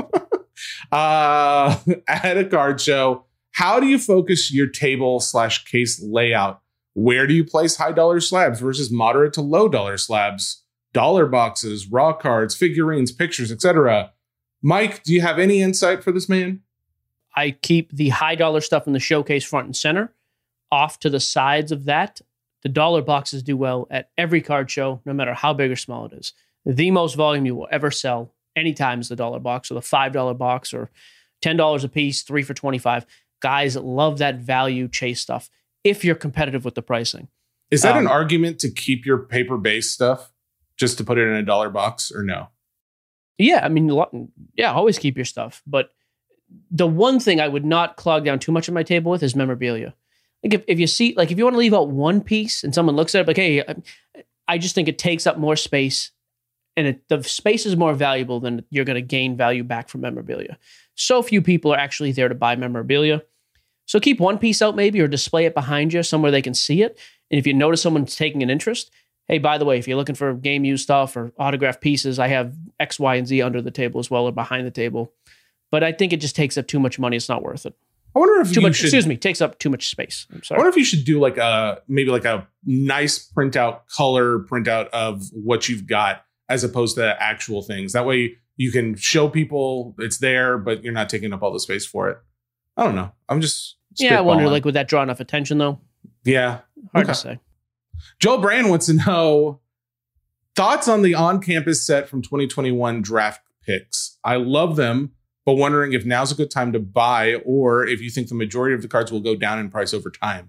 uh, at a card show, how do you focus your table slash case layout? Where do you place high dollar slabs versus moderate to low dollar slabs? Dollar boxes, raw cards, figurines, pictures, et cetera. Mike, do you have any insight for this man? I keep the high dollar stuff in the showcase front and center. Off to the sides of that, the dollar boxes do well at every card show, no matter how big or small it is. The most volume you will ever sell anytime is the dollar box or the five dollar box or ten dollars a piece, three for twenty-five. Guys love that value chase stuff if you're competitive with the pricing. Is that an Um, argument to keep your paper-based stuff just to put it in a dollar box or no? Yeah, I mean, a lot- yeah, always keep your stuff. But the one thing I would not clog down too much of my table with is memorabilia. Like if, if you see, like if you want to leave out one piece and someone looks at it, like, hey, I, I just think it takes up more space and it, the space is more valuable than you're going to gain value back from memorabilia. So few people are actually there to buy memorabilia. So keep one piece out maybe or display it behind you somewhere they can see it. And if you notice someone's taking an interest, hey, by the way, if you're looking for game used stuff or autographed pieces, I have X, Y, and Z under the table as well or behind the table. But I think it just takes up too much money. It's not worth it. I wonder if Too you much, should, excuse me, takes up too much space. I'm I sorry. wonder if you should do like a maybe like a nice printout, color printout of what you've got as opposed to actual things. That way you can show people it's there, but you're not taking up all the space for it. I don't know. I'm just Yeah, I wonder, spitballing. like, would that draw enough attention though? yeah. Hard Okay. to say. Joel Brand wants to know thoughts on the on-campus set from twenty twenty-one draft picks. I love them, but wondering if now's a good time to buy or if you think the majority of the cards will go down in price over time.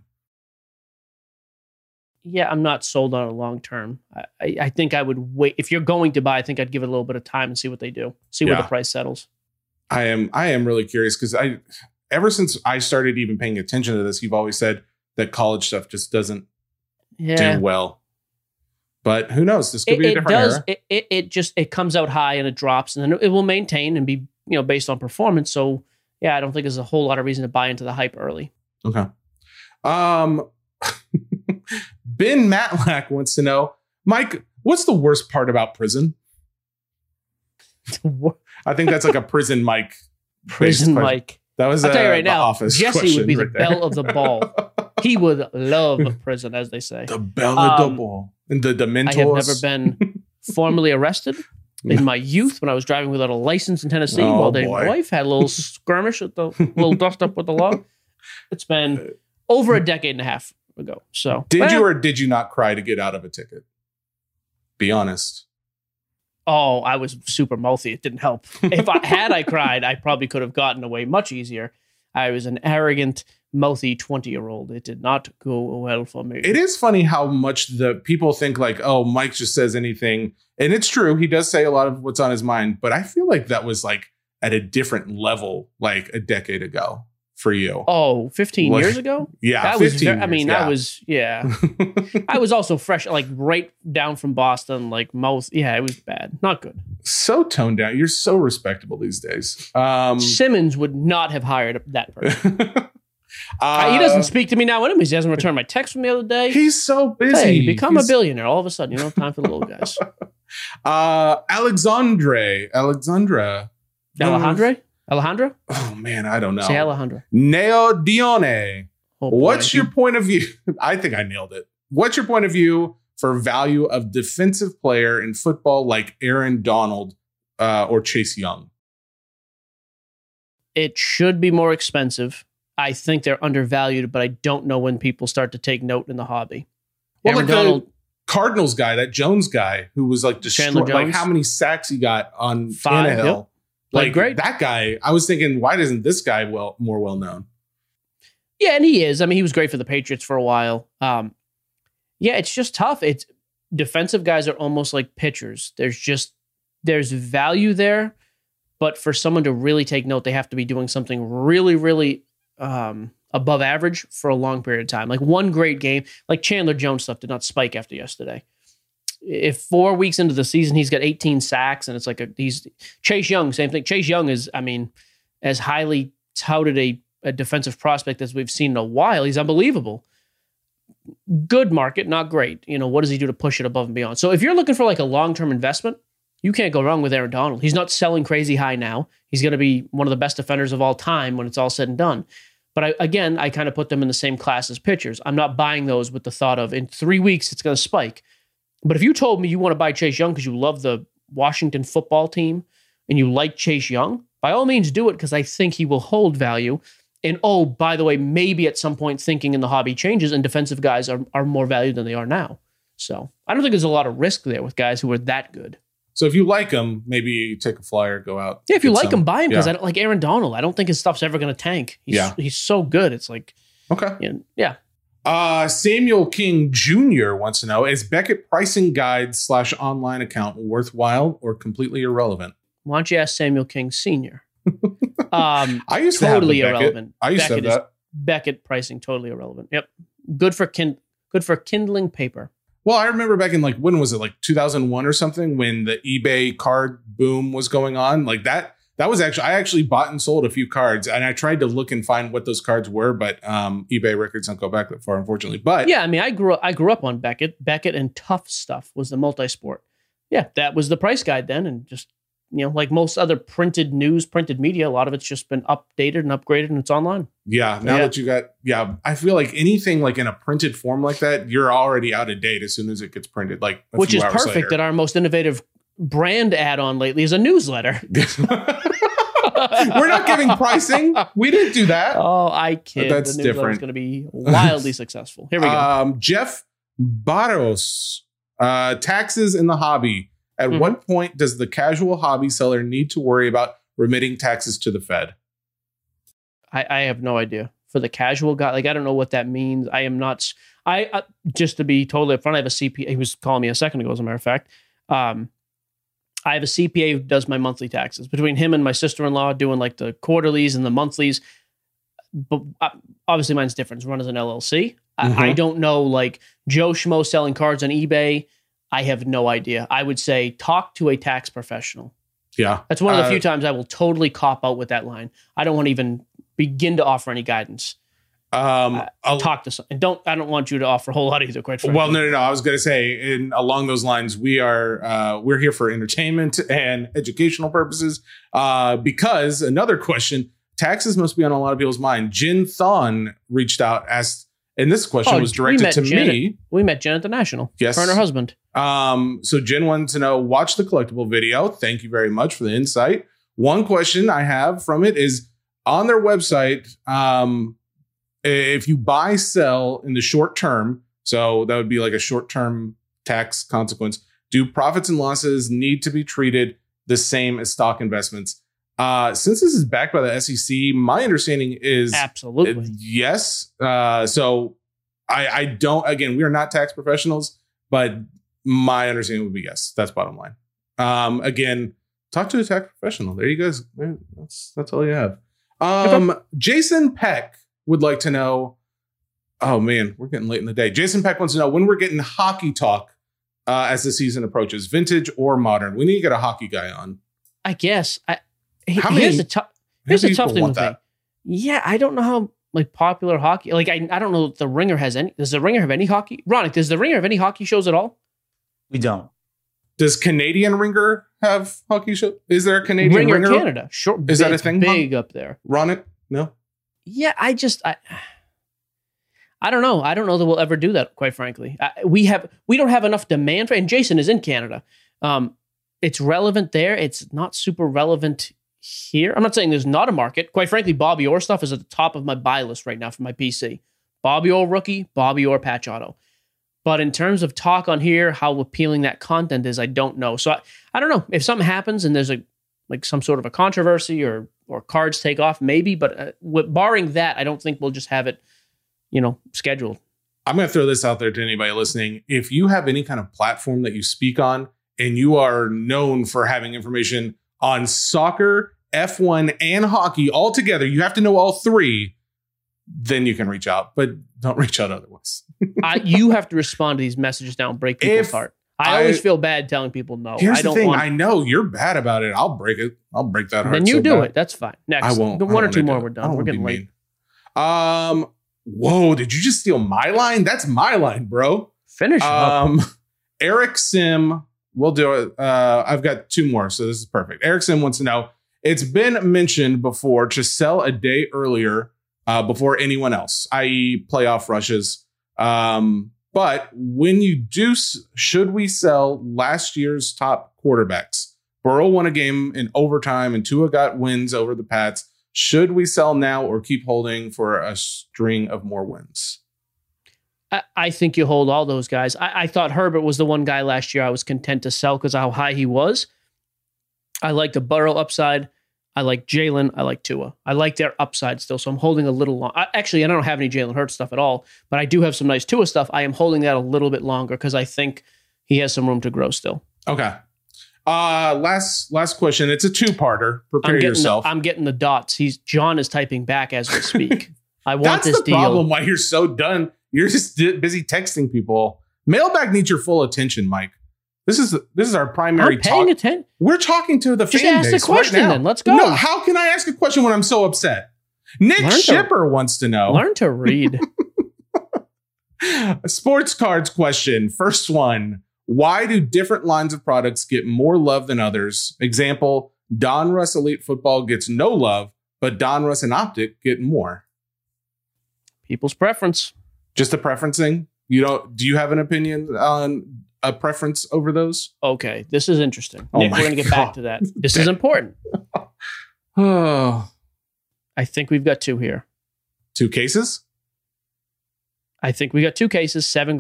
Yeah, I'm not sold on it long term. I, I, I think I would wait. If you're going to buy, I think I'd give it a little bit of time and see what they do. See where Yeah. the price settles. I am I am really curious because I ever since I started even paying attention to this, you've always said that college stuff just doesn't Yeah. do well. But who knows? This could It, be a it different does. era. It, it it just it comes out high and it drops, and then it will maintain and be, you know, based on performance. So yeah, I don't think there's a whole lot of reason to buy into the hype early. Okay. Um, Ben Matlack wants to know, Mike, what's the worst part about prison? I think that's like a prison Mike. Prison Mike. That was I'll tell you uh, right the now, Office Jesse would be the question right belle of the ball. He would love prison, as they say. The belle of the Um, ball. And the Dementors. I have never been formally arrested in my youth when I was driving without a license in Tennessee. Oh, while they, boy. my wife had a little skirmish, at the little dust up with the law. It's been over a decade and a half ago. So Did well, you or did you not cry to get out of a ticket? Be honest. Oh, I was super mouthy. It didn't help. If I had I cried, I probably could have gotten away much easier. I was an arrogant, mouthy twenty-year-old. It did not go well for me. It is funny how much the people think like, oh, Mike just says anything. And it's true. He does say a lot of what's on his mind. But I feel like that was like at a different level, like a decade ago for you. Oh, fifteen Like- years ago? Yeah. That was fifteen very, I mean, years, I yeah. was, yeah. I was also fresh, like right down from Boston, like mouth. Yeah, it was bad. Not good. So toned down. You're so respectable these days. Um, Simmons would not have hired that person. uh, he doesn't speak to me now anyways. He hasn't returned my text from the other day. He's so busy. Hey, become He's- a billionaire all of a sudden. You don't have time for the little guys. Uh, Alexandre. Alexandra. Alejandro? Alejandro? Oh, man. I don't know. Say Alejandro. Neo Dione. Oh, boy. What's your point of view? I think I nailed it. What's your point of view for value of defensive player in football like Aaron Donald uh, or Chase Young? It should be more expensive. I think they're undervalued, but I don't know when people start to take note in the hobby. Well, Aaron like Donald, the Cardinals guy, that Jones guy, who was like Chandler destroyed, like Jones? how many sacks he got on Five, Tannehill. yep. Played Like great. that guy, I was thinking, why isn't this guy well more well known? yeah, and he is. I mean, he was great for the Patriots for a while. Um, yeah, it's just tough. It's defensive guys are almost like pitchers. There's just there's value there, but for someone to really take note, they have to be doing something really, really um, above average for a long period of time. Like one great game, like Chandler Jones stuff did not spike after yesterday. If four weeks into the season he's got eighteen sacks and it's like a, he's Chase Young, same thing. Chase Young is, I mean, as highly touted a, a defensive prospect as we've seen in a while. He's unbelievable. Good market, not great. You know, what does he do to push it above and beyond? So if you're looking for like a long-term investment, you can't go wrong with Aaron Donald. He's not selling crazy high now. He's going to be one of the best defenders of all time when it's all said and done. But I, again, I kind of put them in the same class as pitchers. I'm not buying those with the thought of in three weeks it's going to spike. But if you told me you want to buy Chase Young because you love the Washington football team and you like Chase Young, by all means do it because I think he will hold value. And oh, by the way, maybe at some point thinking in the hobby changes and defensive guys are, are more valued than they are now. So I don't think there's a lot of risk there with guys who are that good. So if you like him, maybe take a flyer, go out. Yeah, if you get like some. him, buy him because Yeah. I don't like Aaron Donald. I don't think his stuff's ever going to tank. He's, Yeah. he's so good. It's like, Okay. you know, yeah. Uh, Samuel King Junior wants to know, is Beckett pricing guide slash online account worthwhile or completely irrelevant? Why don't you ask Samuel King Senior? Um, I used totally to have the Beckett. irrelevant. I used Beckett to have that. is Beckett pricing totally irrelevant. Yep, good for kin- good for kindling paper. Well, I remember back in like, when was it? Like two thousand one or something when the eBay card boom was going on. Like that, that was actually, I actually bought and sold a few cards and I tried to look and find what those cards were, but um, eBay records don't go back that far, unfortunately. But Yeah, I mean, I grew up, I grew up on Beckett. Beckett and Tough Stuff was the multi-sport. Yeah, that was the price guide then, and just you know, like most other printed news, printed media, a lot of it's just been updated and upgraded, and it's online. yeah, now Yeah. that you got, yeah, I feel like anything like in a printed form like that, you're already out of date as soon as it gets printed. Like, a Which few is hours perfect later. that our most innovative brand add-on lately is a newsletter. We're not giving pricing. We didn't do that. Oh, I kid. That's the newsletter's different. going to be wildly successful. Here we go. Um, Jeff Barros, uh, taxes in the hobby. At Mhm. what point does the casual hobby seller need to worry about remitting taxes to the Fed? I, I have no idea. For the casual guy, like I don't know what that means. I am not. s- I uh, just to be totally upfront, I have a C P A. He was calling me a second ago, as a matter of fact. Um, I have a C P A who does my monthly taxes. Between him and my sister-in-law doing like the quarterlies and the monthlies, but uh, obviously mine's different. It's run as an L L C. Mhm. I, I don't know, like Joe Schmo selling cards on eBay. I have no idea. I would say talk to a tax professional. Yeah. That's one of the Uh, few times I will totally cop out with that line. I don't want to even begin to offer any guidance. Um, Uh, I'll- Talk to some, and don't. I don't want you to offer a whole lot either. Quite frankly. Well, no, no, no. I was going to say, in along those lines, we are uh, we're here for entertainment and educational purposes. Uh, because another question: taxes must be on a lot of people's mind. Jin Thon reached out, asked, and this question Oh, was we directed met to Janet- me. We met Jen at the National. Yes. Her and her husband. Um, so Jen wanted to know: watch the collectible video. Thank you very much for the insight. One question I have from it is on their website. Um, if you buy sell in the short term, so that would be like a short term tax consequence, do profits and losses need to be treated the same as stock investments? Uh, since this is backed by the S E C, my understanding is Absolutely. uh, yes. Uh, so I, I don't, again, we are not tax professionals, but my understanding would be yes. That's bottom line. Um, again, talk to a tax professional. There you guys. There- That's, that's all you have. Um, Jason Peck would like to know, oh man, we're getting late in the day. Jason Peck wants to know when we're getting hockey talk uh, as the season approaches, vintage or modern. We need to get a hockey guy on. I guess. I, How here's many- the tough. How Here's many the tough people thing want with that? me. Yeah, I don't know how like popular hockey. Like I, I don't know if the Ringer has any. Does the Ringer have any hockey? Ronick, does the Ringer have any hockey shows at all? We don't. Does Canadian Ringer have hockey show? Is there a Canadian Ringer, Ringer? Canada, sure. Is that a it's thing, Big up there. Run it? No. Yeah, I just I. I don't know. I don't know that we'll ever do that. Quite frankly, I, we have we don't have enough demand for. And Jason is in Canada. Um, it's relevant there. It's not super relevant here. I'm not saying there's not a market. Quite frankly, Bobby Orr stuff is at the top of my buy list right now for my P C. Bobby Orr rookie, Bobby Orr patch auto. But in terms of talk on here, how appealing that content is, I don't know. So I, I don't know if something happens and there's a like some sort of a controversy or or cards take off, maybe. But uh, with, barring that, I don't think we'll just have it, you know, scheduled. I'm going to throw this out there to anybody listening. If you have any kind of platform that you speak on and you are known for having information on soccer, F one, and hockey all together, you have to know all three, then you can reach out, but don't reach out otherwise. I, you have to respond to these messages now and break people's If heart. I, always I- feel bad telling people no. Here's I don't the thing. want. I know you're bad about it. I'll break it. I'll break that heart. then you so do bad. it. That's fine. Next, I won't. One I or don't two wanna more. do We're it. I done. don't We're wanna getting be late. mean. Um. Whoa! Did you just steal my line? That's my line, bro. Finish up. Um. Eric Sim. We'll do it. Uh, I've got two more, so this is perfect. Eric Sim wants to know: it's been mentioned before to sell a day earlier uh, before anyone else, that is, playoff rushes. Um, but when you do, s- should we sell last year's top quarterbacks? Burrow won a game in overtime, and Tua got wins over the Pats. Should we sell now or keep holding for a string of more wins? I, I think you hold all those guys. I, I thought Herbert was the one guy last year I was content to sell because of how high he was. I like the Burrow upside. I like Jalen. I like Tua. I like their upside still, so I'm holding a little long. I, actually, I don't have any Jalen Hurts stuff at all, but I do have some nice Tua stuff. I am holding that a little bit longer because I think he has some room to grow still. Okay. Uh, last last question. It's a two-parter. Prepare I'm getting yourself. The, I'm getting the dots. He's John is typing back as we speak. I want That's this the deal. problem. Why you're so done? You're just d- busy texting people. Mailbag needs your full attention, Mike. This is this is our primary I'm paying talk. attention. We're talking to the Just fan ask the base question right now. then. Let's go. No, how can I ask a question when I'm so upset? Nick Learn to- Shipper wants to know. Learn to read. A sports cards question. First one. Why do different lines of products get more love than others? Example, Donruss Elite Football gets no love, but Donruss and Optic get more. People's preference. Just a preferencing? You don't do you have an opinion on a preference over those? Okay, this is interesting. Oh Nick, my we're going to get God. back to that. This is important. Oh, I think we've got two here. two cases? I think we got two cases, seven grand.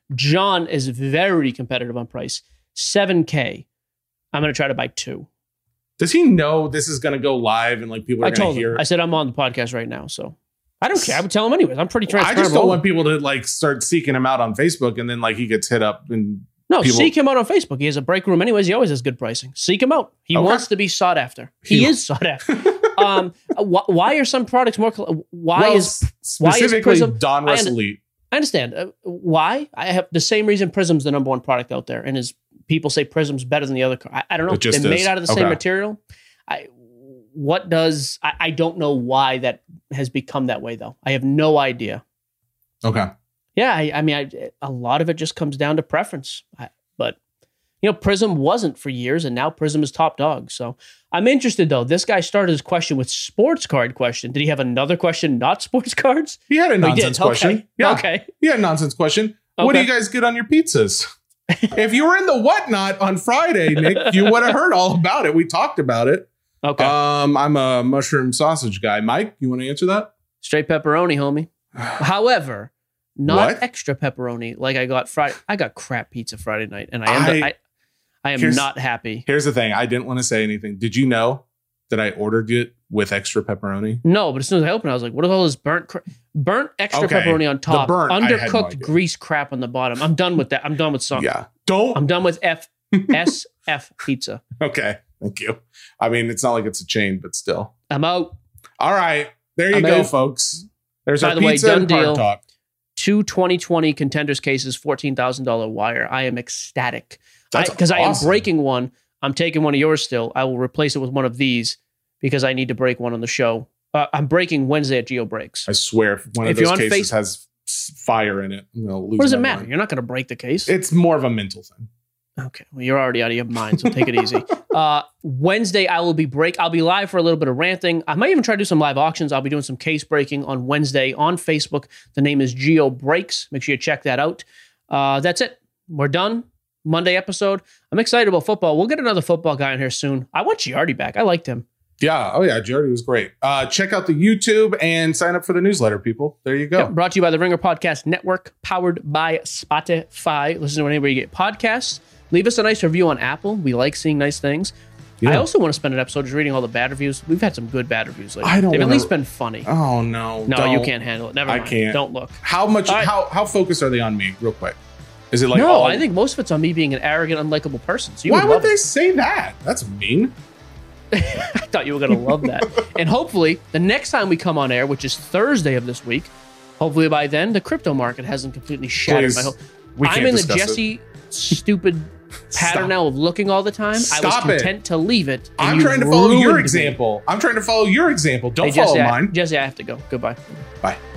John is very competitive on price. seven K. I'm going to try to buy two. Does he know this is going to go live and like people are I going to told hear him. it? I said, I'm on the podcast right now, so I don't care. I would tell him anyways. I'm pretty Well, I transparent. just don't want people to like start seeking him out on Facebook and then like he gets hit up and No, people- seek him out on Facebook. He has a break room anyways. He always has good pricing. Seek him out. He Okay. wants to be sought after. He, He- is sought after. um, wh- why are some products more? Cl- why well, is s- why is specifically Prism? Don I Russ under- Elite. I understand. Uh, why? I have the same reason Prism's the number one product out there, and is people say Prism's better than the other. car- I, I don't know. It just They're is. made out of the Okay. same material. I, what does? I, I don't know why that has become that way, though. I have no idea. Okay. Yeah, I, I mean, I, a lot of it just comes down to preference. I, but you know, Prism wasn't for years, and now Prism is top dog. So I'm interested, though. This guy started his question with sports card question. Did he have another question, not sports cards? He had a Oh, he nonsense did. question. Okay. Yeah. Okay. He had a nonsense question. What do Okay. you guys get on your pizzas? If you were in the whatnot on Friday, Nick, you would have heard all about it. We talked about it. Okay. Um, I'm a mushroom sausage guy. Mike, you want to answer that? Straight pepperoni, homie. However, not What? extra pepperoni like I got Friday. I got crap pizza Friday night, and I am I- I, I am Here's- not happy. Here's the thing. I didn't want to say anything. Did you know that I ordered it with extra pepperoni? No, but as soon as I opened, it, I was like, "What is all this burnt, cra- burnt extra Okay. pepperoni on The top, burnt, I had no undercooked idea. grease crap on the bottom?" I'm done with that. I'm done with some. Yeah. Don't. I'm done with F S F pizza. Okay. Thank you. I mean, it's not like it's a chain, but still. I'm out. All right. There you I'm go, out. folks. There's By our the way, pizza done and card deal. talk. Two twenty twenty contenders cases, fourteen thousand dollars wire. I am ecstatic That's because I, am awesome. breaking one. I'm taking one of yours still. I will replace it with one of these because I need to break one on the show. Uh, I'm breaking Wednesday at Geo Breaks. I swear, if one of If you're those on cases Face- has s- fire in it, I'm gonna lose What does it my matter? mind. You're not going to break the case. It's more of a mental thing. Okay, well, you're already out of your mind, so take it easy. Uh, Wednesday, I will be break. I'll be live for a little bit of ranting. I might even try to do some live auctions. I'll be doing some case breaking on Wednesday on Facebook. The name is Geo Breaks. Make sure you check that out. Uh, that's it. We're done. Monday episode. I'm excited about football. We'll get another football guy in here soon. I want Giardi back. I liked him. Yeah. Oh, yeah. Jardy was great. Uh, check out the YouTube and sign up for the newsletter, people. There you go. Yep, brought to you by the Ringer Podcast Network, powered by Spotify. Listen to whenever you get podcasts. Leave us a nice review on Apple. We like seeing nice things. Yeah. I also want to spend an episode just reading all the bad reviews. We've had some good bad reviews lately. I don't They've at wanna- least been funny. Oh, no. no, don't. you can't handle it. Never I mind. can't. Don't look. How much, All right. how, how focused are they on me, real quick? Is it like, no, oh, I think most of it's on me being an arrogant, unlikable person. So you why would would love they it. say that? That's mean. I thought you were going to love that. And hopefully, the next time we come on air, which is Thursday of this week, hopefully by then, the crypto market hasn't completely shattered Please. my hope. We I'm can't in the discuss it. Jesse stupid pattern Stop. now of looking all the time. I Stop was it. content to leave it. and I'm you trying to follow your ruined me. example. I'm trying to follow your example. Don't Hey, Jesse, follow I, mine. Jesse, I have to go. Goodbye. Bye.